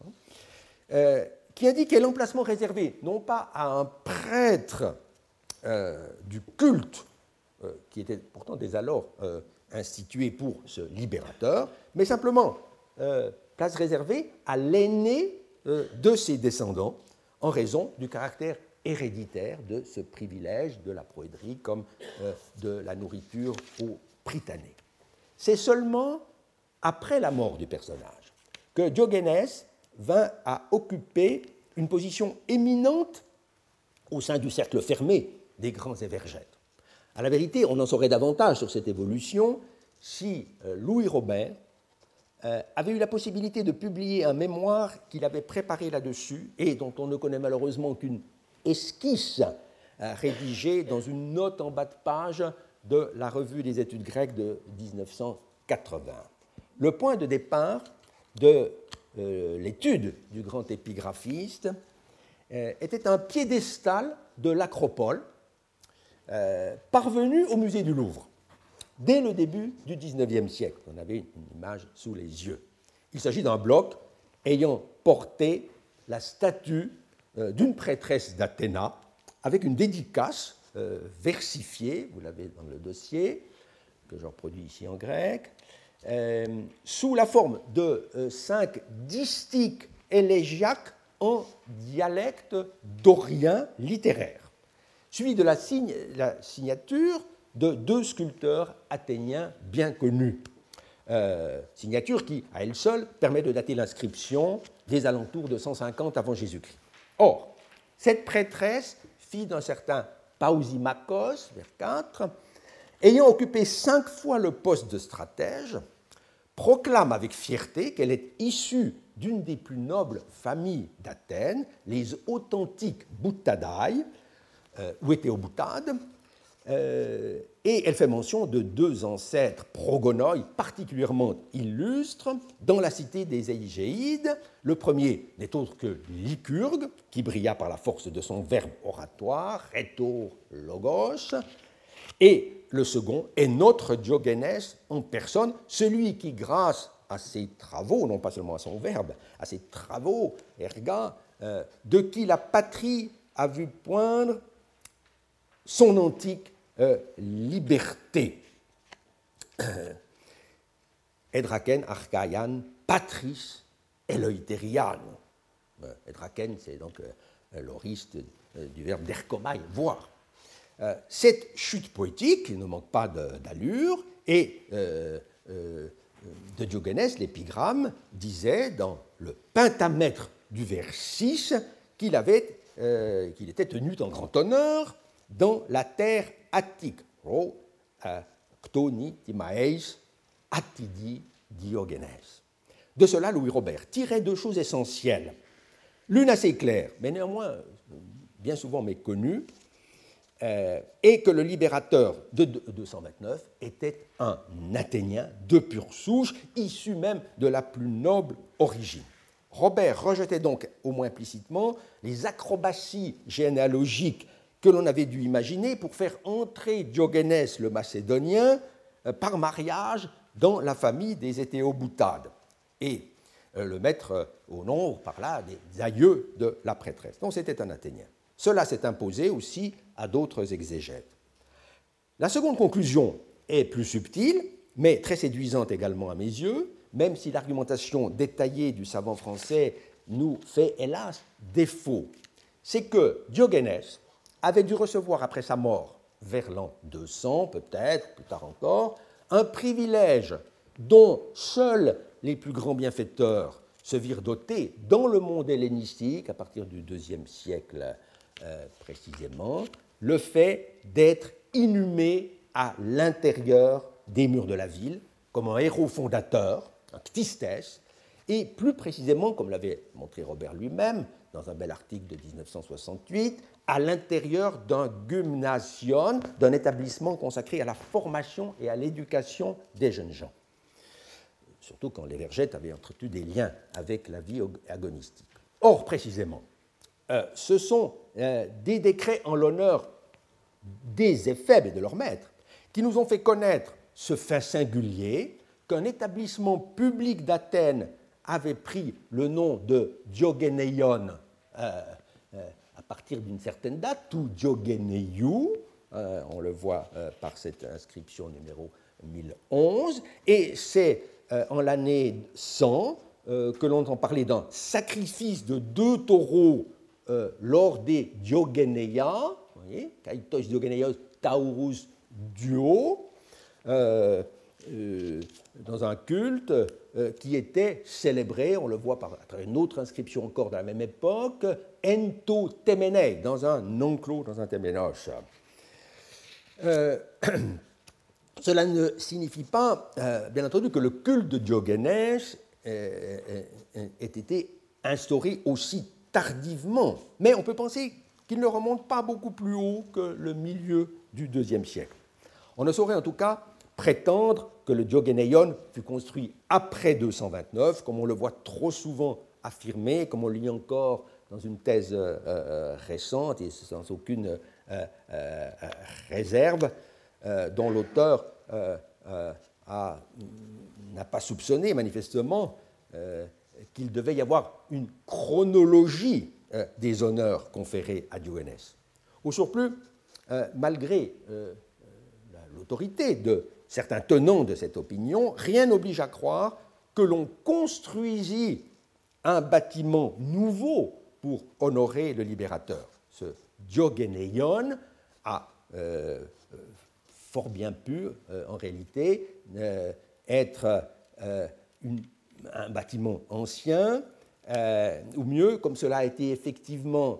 euh, qui indique quel emplacement réservé, non pas à un prêtre euh, du culte, euh, qui était pourtant dès alors euh, institué pour ce libérateur, mais simplement euh, place réservée à l'aîné euh, de ses descendants, en raison du caractère héréditaire de ce privilège de la proédrie comme euh, de la nourriture au prytanée. C'est seulement après la mort du personnage que Diogénès vint à occuper une position éminente au sein du cercle fermé des grands évergètes. À la vérité, on en saurait davantage sur cette évolution si euh, Louis Robert euh, avait eu la possibilité de publier un mémoire qu'il avait préparé là-dessus et dont on ne connaît malheureusement qu'une esquisse euh, rédigée dans une note en bas de page de la Revue des études grecques de dix-neuf cent quatre-vingts. Le point de départ de euh, l'étude du grand épigraphiste euh, était un piédestal de l'Acropole euh, parvenu au musée du Louvre dès le début du dix-neuvième siècle. On avait une image sous les yeux. Il s'agit d'un bloc ayant porté la statue euh, d'une prêtresse d'Athéna avec une dédicace euh, versifiée, vous l'avez dans le dossier, que je reproduis ici en grec, euh, sous la forme de euh, cinq distiques élégiaques en dialecte dorien littéraire, suivi de la, signe, la signature de deux sculpteurs athéniens bien connus. Euh, signature qui, à elle seule, permet de dater l'inscription des alentours de cent cinquante avant Jésus-Christ. Or, cette prêtresse, fille d'un certain Pausimakos, vers quatre, ayant occupé cinq fois le poste de stratège, proclame avec fierté qu'elle est issue d'une des plus nobles familles d'Athènes, les authentiques Boutadaï, euh, ou Éthéoboutades, euh, et elle fait mention de deux ancêtres progonoi particulièrement illustres dans la cité des Éigéides. Le premier n'est autre que Lycurgue, qui brilla par la force de son verbe oratoire, rhétor logos, et le second est notre Diogénès en personne, celui qui, grâce à ses travaux, non pas seulement à son verbe, à ses travaux, erga, euh, de qui la patrie a vu poindre son antique euh, liberté. Edraken archaian patris eleuterian. Edraken, c'est donc euh, l'oriste euh, du verbe derkomai, voir. Euh, cette chute poétique, qui ne manque pas d'allure, et euh, euh, de Diogénès, l'épigramme, disait dans le pentamètre du vers six qu'il avait, euh, qu'il était tenu en grand honneur dans la terre attique. Ro, Ctoni, Timaeis, Attidi, Diogénès. De cela, Louis Robert tirait deux choses essentielles. L'une assez claire, mais néanmoins bien souvent méconnue, euh, et que le libérateur de deux cent vingt-neuf était un Athénien de pure souche, issu même de la plus noble origine. Robert rejetait donc, au moins implicitement, les acrobaties généalogiques que l'on avait dû imaginer pour faire entrer Diogénès le Macédonien euh, par mariage dans la famille des Éthéoboutades et euh, le mettre euh, au nombre par là des aïeux de la prêtresse. Donc c'était un Athénien. Cela s'est imposé aussi à d'autres exégètes. La seconde conclusion est plus subtile, mais très séduisante également à mes yeux, même si l'argumentation détaillée du savant français nous fait hélas défaut. C'est que Diogénès avait dû recevoir après sa mort, vers l'an deux cents peut-être, plus tard encore, un privilège dont seuls les plus grands bienfaiteurs se virent dotés dans le monde hellénistique, à partir du deuxième siècle euh, précisément, le fait d'être inhumé à l'intérieur des murs de la ville, comme un héros fondateur, un ctistès, et plus précisément, comme l'avait montré Robert lui-même dans un bel article de mille neuf cent soixante-huit, à l'intérieur d'un gymnasion, d'un établissement consacré à la formation et à l'éducation des jeunes gens. Surtout quand les Vergètes avaient entretenu des liens avec la vie agonistique. Or, précisément, euh, ce sont euh, des décrets en l'honneur des éphèbes et de leurs maîtres qui nous ont fait connaître ce fait singulier qu'un établissement public d'Athènes avait pris le nom de Diogénéion euh, euh, à partir d'une certaine date, tout Diogénéiou, euh, on le voit euh, par cette inscription numéro mille onze, et c'est euh, en l'année cent euh, que l'on entend parler d'un sacrifice de deux taureaux euh, lors des Diogénéia, vous voyez, Kaitos Diogénéios Taurus Duo, euh, euh, dans un culte euh, qui était célébré, on le voit par à travers une autre inscription encore de la même époque, Ento Temenei, dans un enclos, dans un temenos. Euh, cela ne signifie pas, euh, bien entendu, que le culte de Diogénès euh, ait été instauré aussi tardivement, mais on peut penser qu'il ne remonte pas beaucoup plus haut que le milieu du deuxième siècle. On ne saurait en tout cas prétendre que le Diogénéion fut construit après deux cent vingt-neuf, comme on le voit trop souvent affirmé, comme on le lit encore dans une thèse euh, récente et sans aucune euh, euh, réserve, euh, dont l'auteur euh, euh, a, n'a pas soupçonné manifestement euh, qu'il devait y avoir une chronologie euh, des honneurs conférés à Diogénès. Au surplus, euh, malgré euh, l'autorité de certains tenants de cette opinion, rien n'oblige à croire que l'on construisit un bâtiment nouveau pour honorer le libérateur. Ce Diogénéion a euh, fort bien pu, euh, en réalité, euh, être euh, une, un bâtiment ancien, euh, ou mieux, comme cela a été effectivement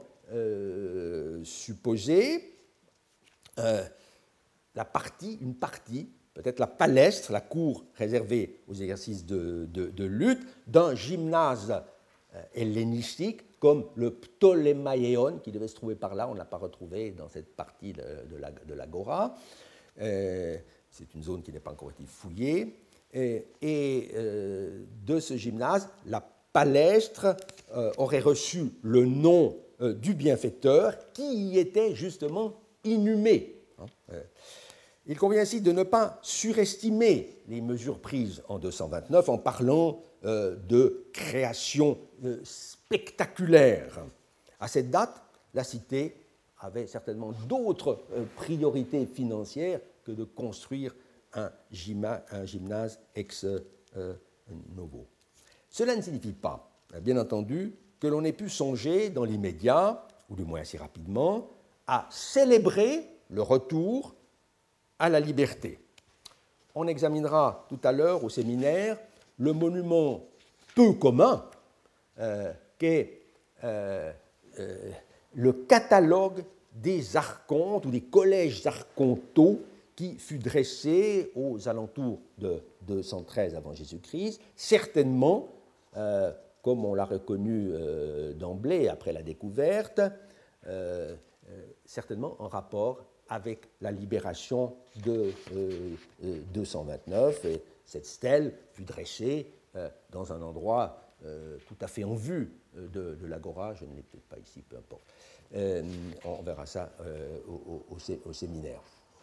euh, supposé, euh, la partie, une partie, peut-être la palestre, la cour réservée aux exercices de, de, de lutte, d'un gymnase euh, hellénistique comme le Ptolémaïon, qui devait se trouver par là, on ne l'a pas retrouvé dans cette partie de, de, la, de l'agora. Euh, c'est une zone qui n'est pas encore été fouillée. Et, et euh, de ce gymnase, la palestre euh, aurait reçu le nom euh, du bienfaiteur qui y était justement inhumé. Hein, euh, Il convient ainsi de ne pas surestimer les mesures prises en deux cent vingt-neuf en parlant euh, de création euh, spectaculaire. À cette date, la cité avait certainement d'autres euh, priorités financières que de construire un, gymna, un gymnase ex euh, novo. Cela ne signifie pas, bien entendu, que l'on ait pu songer dans l'immédiat, ou du moins assez rapidement, à célébrer le retour à la liberté. On examinera tout à l'heure au séminaire le monument peu commun euh, qu'est euh, euh, le catalogue des archontes ou des collèges archontaux qui fut dressé aux alentours de deux cent treize avant Jésus-Christ, certainement, euh, comme on l'a reconnu euh, d'emblée après la découverte, euh, euh, certainement en rapport avec la libération de euh, deux cent vingt-neuf. Et cette stèle fut dressée euh, dans un endroit euh, tout à fait en vue de, de l'agora. Je ne l'ai peut-être pas ici, peu importe. Euh, on verra ça euh, au, au, au séminaire.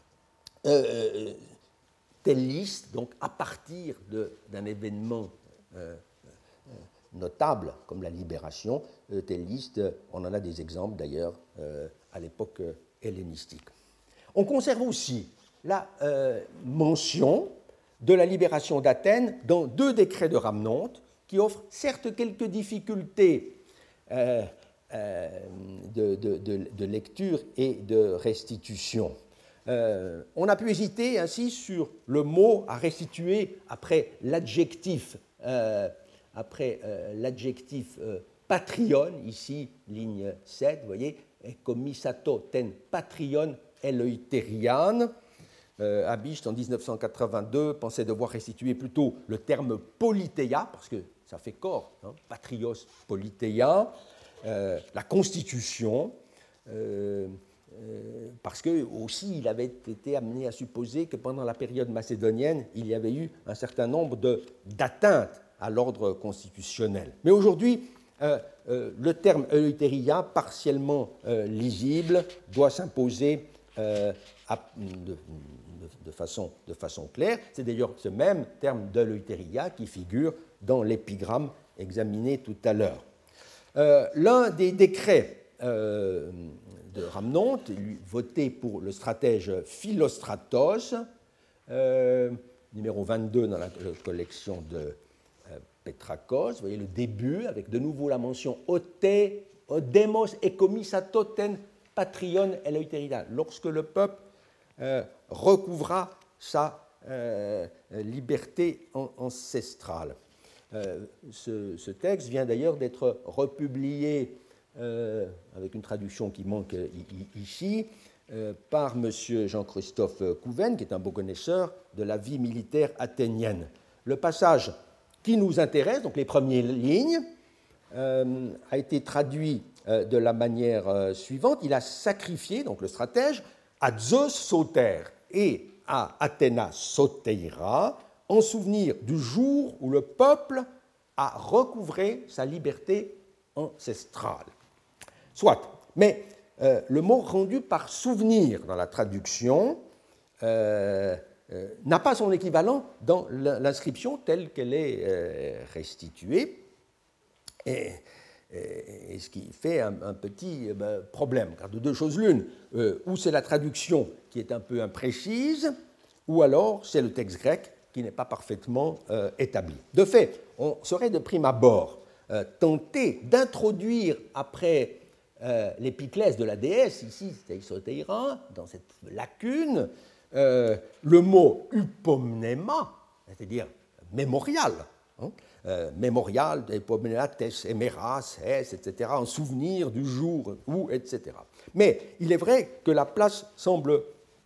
Euh, telle liste, donc à partir de, d'un événement euh, notable comme la libération, euh, telle liste, on en a des exemples d'ailleurs euh, à l'époque euh, hellénistique. On conserve aussi la euh, mention de la libération d'Athènes dans deux décrets de Rhamnonte qui offrent certes quelques difficultés euh, euh, de, de, de, de lecture et de restitution. Euh, on a pu hésiter ainsi sur le mot à restituer après l'adjectif euh, après euh, l'adjectif euh, patrion, ici ligne sept, vous voyez, commissato ten patrion eleutherian. Euh, Habicht en dix-neuf cent quatre-vingt-deux pensait devoir restituer plutôt le terme politeia, parce que ça fait corps, hein, patrios politeia, euh, la constitution. Euh, Euh, parce que aussi il avait été amené à supposer que pendant la période macédonienne, il y avait eu un certain nombre de, d'atteintes à l'ordre constitutionnel. Mais aujourd'hui, euh, euh, le terme eleutheria, partiellement euh, lisible, doit s'imposer euh, à, de, de, de, façon, de façon claire. C'est d'ailleurs ce même terme d'eleutheria qui figure dans l'épigramme examiné tout à l'heure. Euh, l'un des décrets euh, de Rhamnonte, lui, voté pour le stratège Philostratos, euh, numéro vingt-deux dans la, la collection de euh, Petrakos. Vous voyez le début, avec de nouveau la mention Ote, Odemos et commissato ten patrion eleuterida, lorsque le peuple euh, recouvra sa euh, liberté ancestrale. Euh, ce, ce texte vient d'ailleurs d'être republié Euh, avec une traduction qui manque ici, euh, par M. Jean-Christophe Couven, qui est un beau connaisseur de la vie militaire athénienne. Le passage qui nous intéresse, donc les premières lignes, euh, a été traduit euh, de la manière euh, suivante. Il a sacrifié, donc le stratège, à Zeus Soter et à Athéna Soteira, en souvenir du jour où le peuple a recouvré sa liberté ancestrale. Soit, mais euh, le mot rendu par souvenir dans la traduction euh, euh, n'a pas son équivalent dans l'inscription telle qu'elle est euh, restituée, et, et, et ce qui fait un, un petit eh ben, problème, car de deux choses l'une, euh, ou c'est la traduction qui est un peu imprécise, ou alors c'est le texte grec qui n'est pas parfaitement euh, établi. De fait, on serait de prime abord euh, tenté d'introduire après Euh, l'épiclèse de la déesse, ici, Soteira, dans cette lacune, euh, le mot upomnema, c'est-à-dire mémorial, hein, euh, mémorial, upomnema, tes, emeras, es, et cetera, en souvenir du jour où, et cetera. Mais il est vrai que la place semble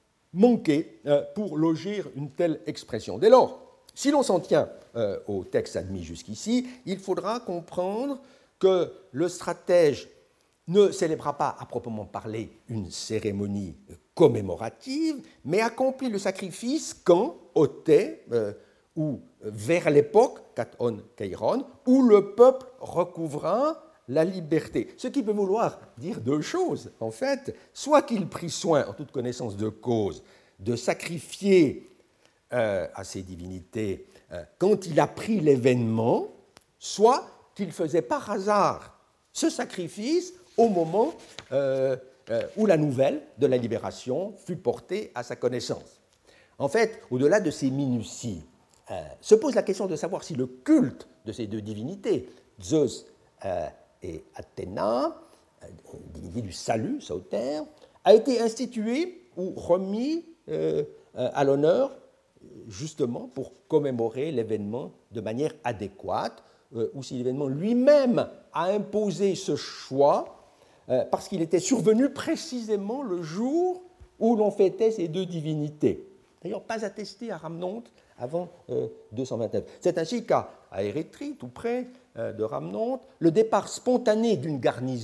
manquer euh, pour loger une telle expression. Dès lors, si l'on s'en tient euh, au texte admis jusqu'ici, il faudra comprendre que le stratège ne célébra pas à proprement parler une cérémonie commémorative, mais accomplit le sacrifice quand, au thé, euh, ou vers l'époque, katon kairon, où le peuple recouvra la liberté. Ce qui peut vouloir dire deux choses, en fait. Soit qu'il prit soin, en toute connaissance de cause, de sacrifier euh, à ses divinités euh, quand il a pris l'événement, soit qu'il faisait par hasard ce sacrifice au moment euh, euh, où la nouvelle de la libération fut portée à sa connaissance. En fait, au-delà de ces minuties, euh, se pose la question de savoir si le culte de ces deux divinités, Zeus euh, et Athéna, euh, divinité du salut, Sauter, a été institué ou remis euh, à l'honneur justement pour commémorer l'événement de manière adéquate, euh, ou si l'événement lui-même a imposé ce choix euh, parce qu'il était survenu précisément le jour où l'on fêtait ces deux divinités. D'ailleurs, pas attesté à Rhamnonte avant euh, deux cent vingt-neuf. C'est ainsi qu'à Érétrie, tout près euh, de Rhamnonte, le départ spontané d'une garnison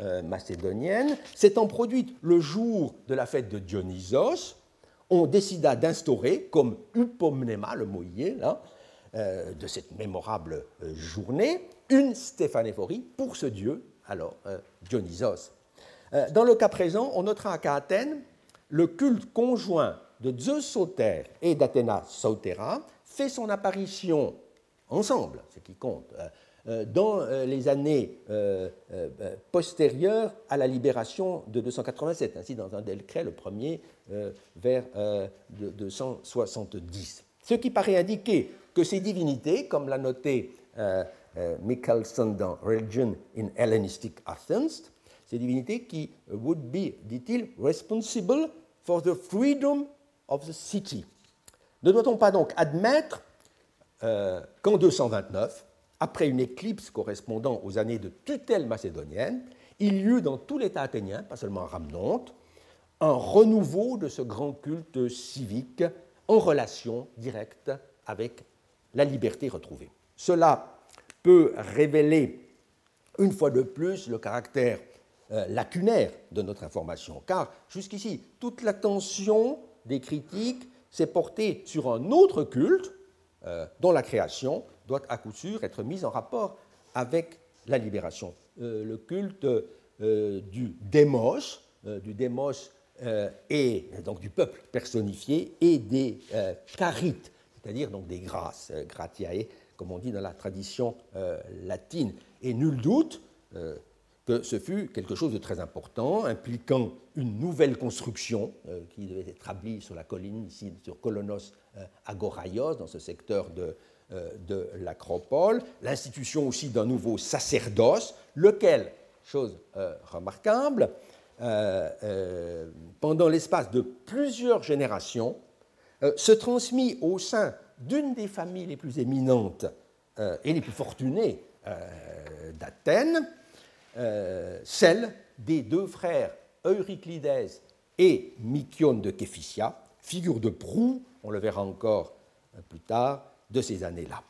euh, macédonienne, s'étant produite le jour de la fête de Dionysos, on décida d'instaurer, comme upomnéma, le mot y est, là, euh, de cette mémorable euh, journée, une stéphanéphorie pour ce dieu, alors euh, Dionysos. Euh, dans le cas présent, on notera qu'à Athènes, le culte conjoint de Zeus Soter et d'Athéna Sotéra fait son apparition ensemble, ce qui compte, euh, dans euh, les années euh, euh, postérieures à la libération de deux cent quatre-vingt-sept, ainsi dans un décret, le premier, euh, vers euh, deux cent soixante-dix. Ce qui paraît indiquer que ces divinités, comme l'a noté euh, euh, Michelson dans Religion in Hellenistic Athens, ces divinités qui would be, dit-il, responsible for the freedom of the city. Ne doit-on pas donc admettre euh, qu'en deux cent vingt-neuf, après une éclipse correspondant aux années de tutelle macédonienne, il y eut dans tout l'État athénien, pas seulement à Rhamnonte, un renouveau de ce grand culte civique en relation directe avec la liberté retrouvée. Cela peut révéler une fois de plus le caractère euh, lacunaire de notre information, car jusqu'ici, toute l'attention des critiques s'est portée sur un autre culte euh, dont la création doit à coup sûr être mise en rapport avec la libération. Euh, le culte euh, du démos, euh, du démos euh, et donc du peuple personnifié et des euh, charites, c'est-à-dire donc des grâces, euh, gratiae, comme on dit dans la tradition euh, latine. Et nul doute euh, que ce fut quelque chose de très important, impliquant une nouvelle construction euh, qui devait être établie sur la colline, ici sur Kolonos euh, Agoraios, dans ce secteur de, euh, de l'Acropole, l'institution aussi d'un nouveau sacerdoce, lequel, chose euh, remarquable, euh, euh, pendant l'espace de plusieurs générations, euh, se transmit au sein d'une des familles les plus éminentes euh, et les plus fortunées euh, d'Athènes, euh, celle des deux frères Euryclides et Mykione de Képhysia, figure de proue, on le verra encore plus tard, de ces années-là.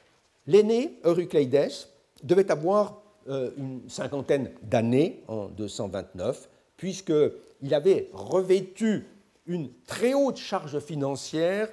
L'aîné, Euryclides, devait avoir euh, une cinquantaine d'années en deux cent vingt-neuf, puisqu'il avait revêtu une très haute charge financière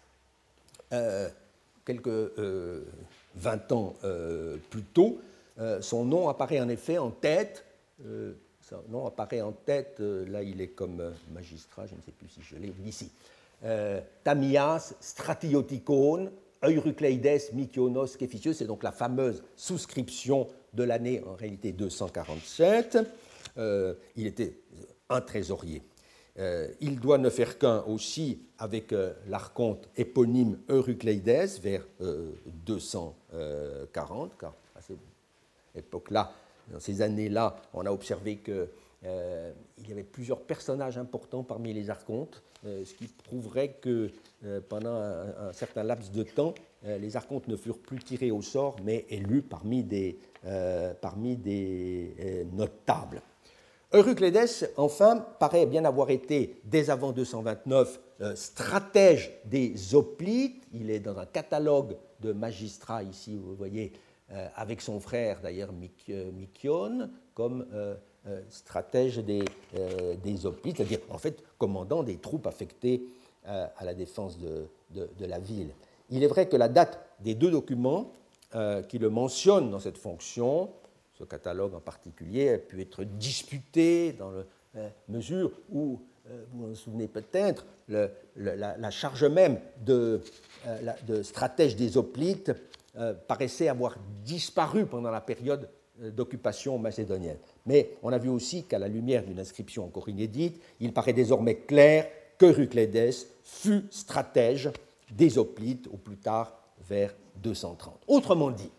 euh, quelques euh, vingt ans euh, plus tôt. Euh, son nom apparaît en effet en tête, euh, son nom apparaît en tête, euh, là il est comme euh, magistrat, je ne sais plus si je l'ai ici, euh, Tamias Stratiotikon Eurycleides Mykionos Képhysios, c'est donc la fameuse souscription de l'année en réalité deux cent quarante-sept. Euh, il était un trésorier. Euh, il doit ne faire qu'un aussi avec euh, l'archonte éponyme Eurycleides vers euh, deux cent quarante, car à cette époque-là, dans ces années-là, on a observé qu'il euh, y avait plusieurs personnages importants parmi les archontes, euh, ce qui prouverait que euh, pendant un, un certain laps de temps, euh, les archontes ne furent plus tirés au sort, mais élus parmi des, euh, parmi des euh, notables. Eurycleides, enfin, paraît bien avoir été, dès avant deux cent vingt-neuf, euh, stratège des hoplites. Il est dans un catalogue de magistrats, ici, vous voyez, euh, avec son frère, d'ailleurs, Mykione, comme euh, euh, stratège des, euh, des hoplites, c'est-à-dire, en fait, commandant des troupes affectées euh, à la défense de, de, de la ville. Il est vrai que la date des deux documents euh, qui le mentionnent dans cette fonction, ce catalogue en particulier, a pu être disputé dans la euh, mesure où, euh, vous vous en souvenez peut-être, le, le, la, la charge même de, euh, la, de stratège des hoplites euh, paraissait avoir disparu pendant la période euh, d'occupation macédonienne. Mais on a vu aussi qu'à la lumière d'une inscription encore inédite, il paraît désormais clair qu'Eurycleides fut stratège des hoplites au plus tard vers deux cent trente. Autrement dit,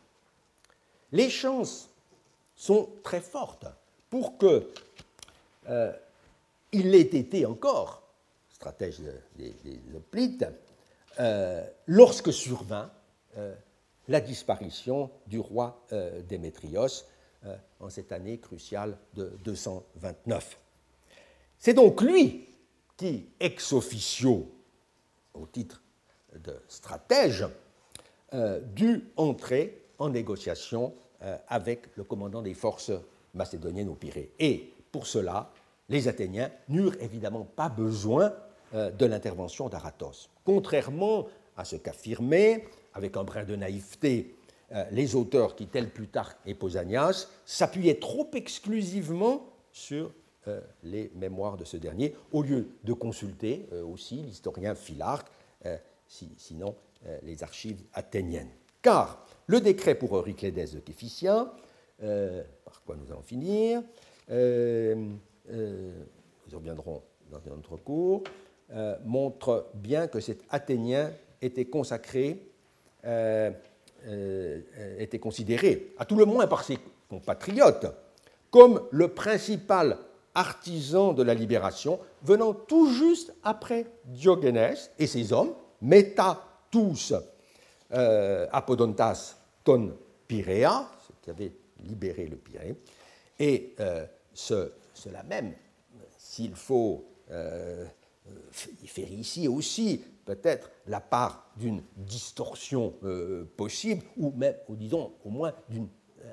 les chances sont très fortes pour qu'il euh, ait été encore stratège des, des hoplites euh, lorsque survint euh, la disparition du roi euh, Démétrios euh, en cette année cruciale de deux cent vingt-neuf. C'est donc lui qui, ex officio, au titre de stratège, euh, dut entrer en négociation avec le commandant des forces macédonienne au Pirée. Et pour cela, les Athéniens n'eurent évidemment pas besoin euh, de l'intervention d'Aratos. Contrairement à ce qu'affirmaient, avec un brin de naïveté, euh, les auteurs qui, tels Plutarque et Pausanias, s'appuyaient trop exclusivement sur euh, les mémoires de ce dernier, au lieu de consulter euh, aussi l'historien Philarque, euh, si, sinon euh, les archives athéniennes. Car le décret pour Euryclédès de Képhysia, euh, par quoi nous allons finir, euh, euh, nous y reviendrons dans notre cours, euh, montre bien que cet Athénien était consacré, euh, euh, était considéré, à tout le moins par ses compatriotes, comme le principal artisan de la libération, venant tout juste après Diogénès et ses hommes, Méta tous euh, Apodontas ton Pyréa, ce qui avait libéré le Pirée, et euh, ce, cela même, s'il faut euh, faire ici aussi peut-être la part d'une distorsion euh, possible, ou même, ou disons, au moins d'une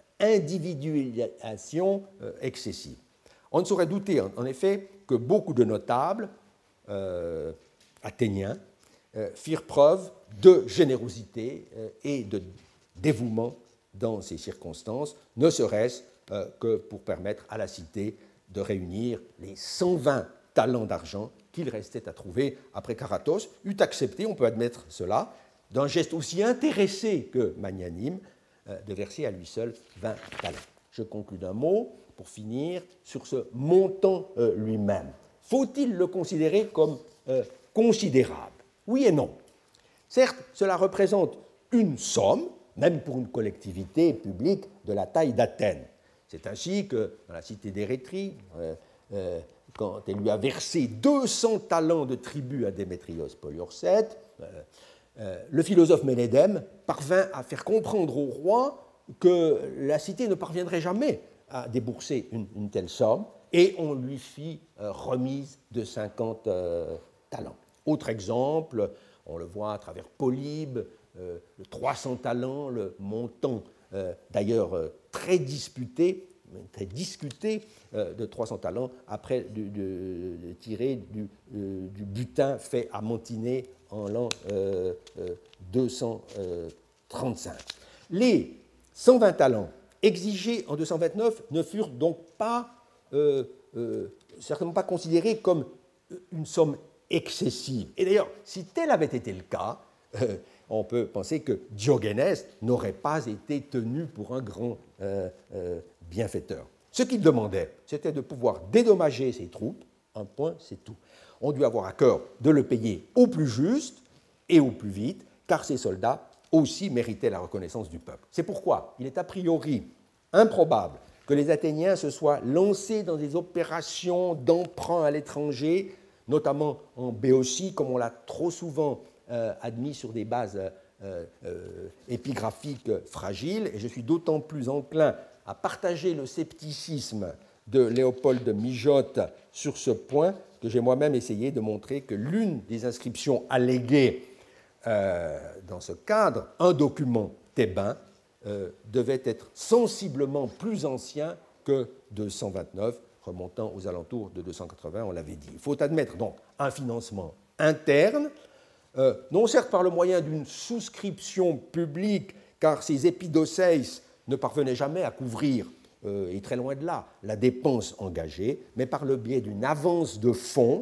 individualisation euh, excessive. On ne saurait douter, en, en effet, que beaucoup de notables euh, athéniens euh, firent preuve de générosité euh, et de dévouement dans ces circonstances, ne serait-ce euh, que pour permettre à la cité de réunir les cent vingt talents d'argent qu'il restait à trouver après qu'Aratos eut accepté, on peut admettre cela, d'un geste aussi intéressé que magnanime, euh, de verser à lui seul vingt talents. Je conclus d'un mot, pour finir, sur ce montant euh, lui-même. Faut-il le considérer comme euh, considérable? Oui et non. Certes, cela représente une somme, même pour une collectivité publique de la taille d'Athènes. C'est ainsi que, dans la cité d'Érétrie, euh, euh, quand elle lui a versé deux cents talents de tribut à Démétrios Poliorcète, euh, euh, le philosophe Ménédème parvint à faire comprendre au roi que la cité ne parviendrait jamais à débourser une, une telle somme, et on lui fit euh, remise de cinquante euh, talents. Autre exemple, on le voit à travers Polybe, euh, le trois cents talents, le montant euh, d'ailleurs euh, très disputé, très discuté euh, de trois cents talents, après de, de, de tiré du, euh, du butin fait à Mantinée en l'an euh, euh, deux cent trente-cinq. Les cent vingt talents exigés en deux cent vingt-neuf ne furent donc pas, euh, euh, certainement pas considérés comme une somme excessive. Et d'ailleurs, si tel avait été le cas, euh, on peut penser que Diogénès n'aurait pas été tenu pour un grand euh, euh, bienfaiteur. Ce qu'il demandait, c'était de pouvoir dédommager ses troupes, un point, c'est tout. On dut avoir à cœur de le payer au plus juste et au plus vite, car ces soldats aussi méritaient la reconnaissance du peuple. C'est pourquoi il est a priori improbable que les Athéniens se soient lancés dans des opérations d'emprunt à l'étranger, notamment en Béotie, comme on l'a trop souvent euh, admis sur des bases euh, euh, épigraphiques fragiles, et je suis d'autant plus enclin à partager le scepticisme de Léopold de Mijote sur ce point que j'ai moi-même essayé de montrer que l'une des inscriptions alléguées euh, dans ce cadre, un document thébain, euh, devait être sensiblement plus ancien que deux cent vingt-neuf, remontant aux alentours de deux cent quatre-vingts, on l'avait dit. Il faut admettre donc un financement interne, euh, non certes par le moyen d'une souscription publique, car ces épidocèis ne parvenaient jamais à couvrir, euh, et très loin de là, la dépense engagée, mais par le biais d'une avance de fonds,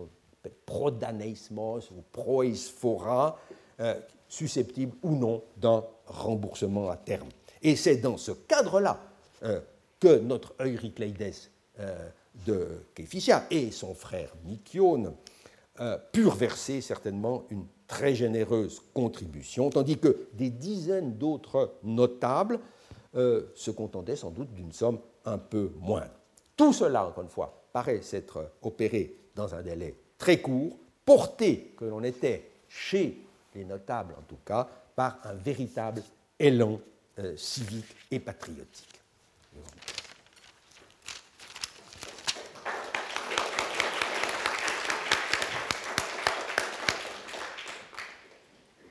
prodaneismos ou proisphora, euh, susceptible ou non d'un remboursement à terme. Et c'est dans ce cadre-là euh, que notre Euryclédès euh, de Képhysia et son frère Nykione euh, purent verser certainement une très généreuse contribution, tandis que des dizaines d'autres notables euh, se contentaient sans doute d'une somme un peu moindre. Tout cela, encore une fois, paraît s'être opéré dans un délai très court, porté que l'on était chez les notables en tout cas, par un véritable élan euh, civique et patriotique.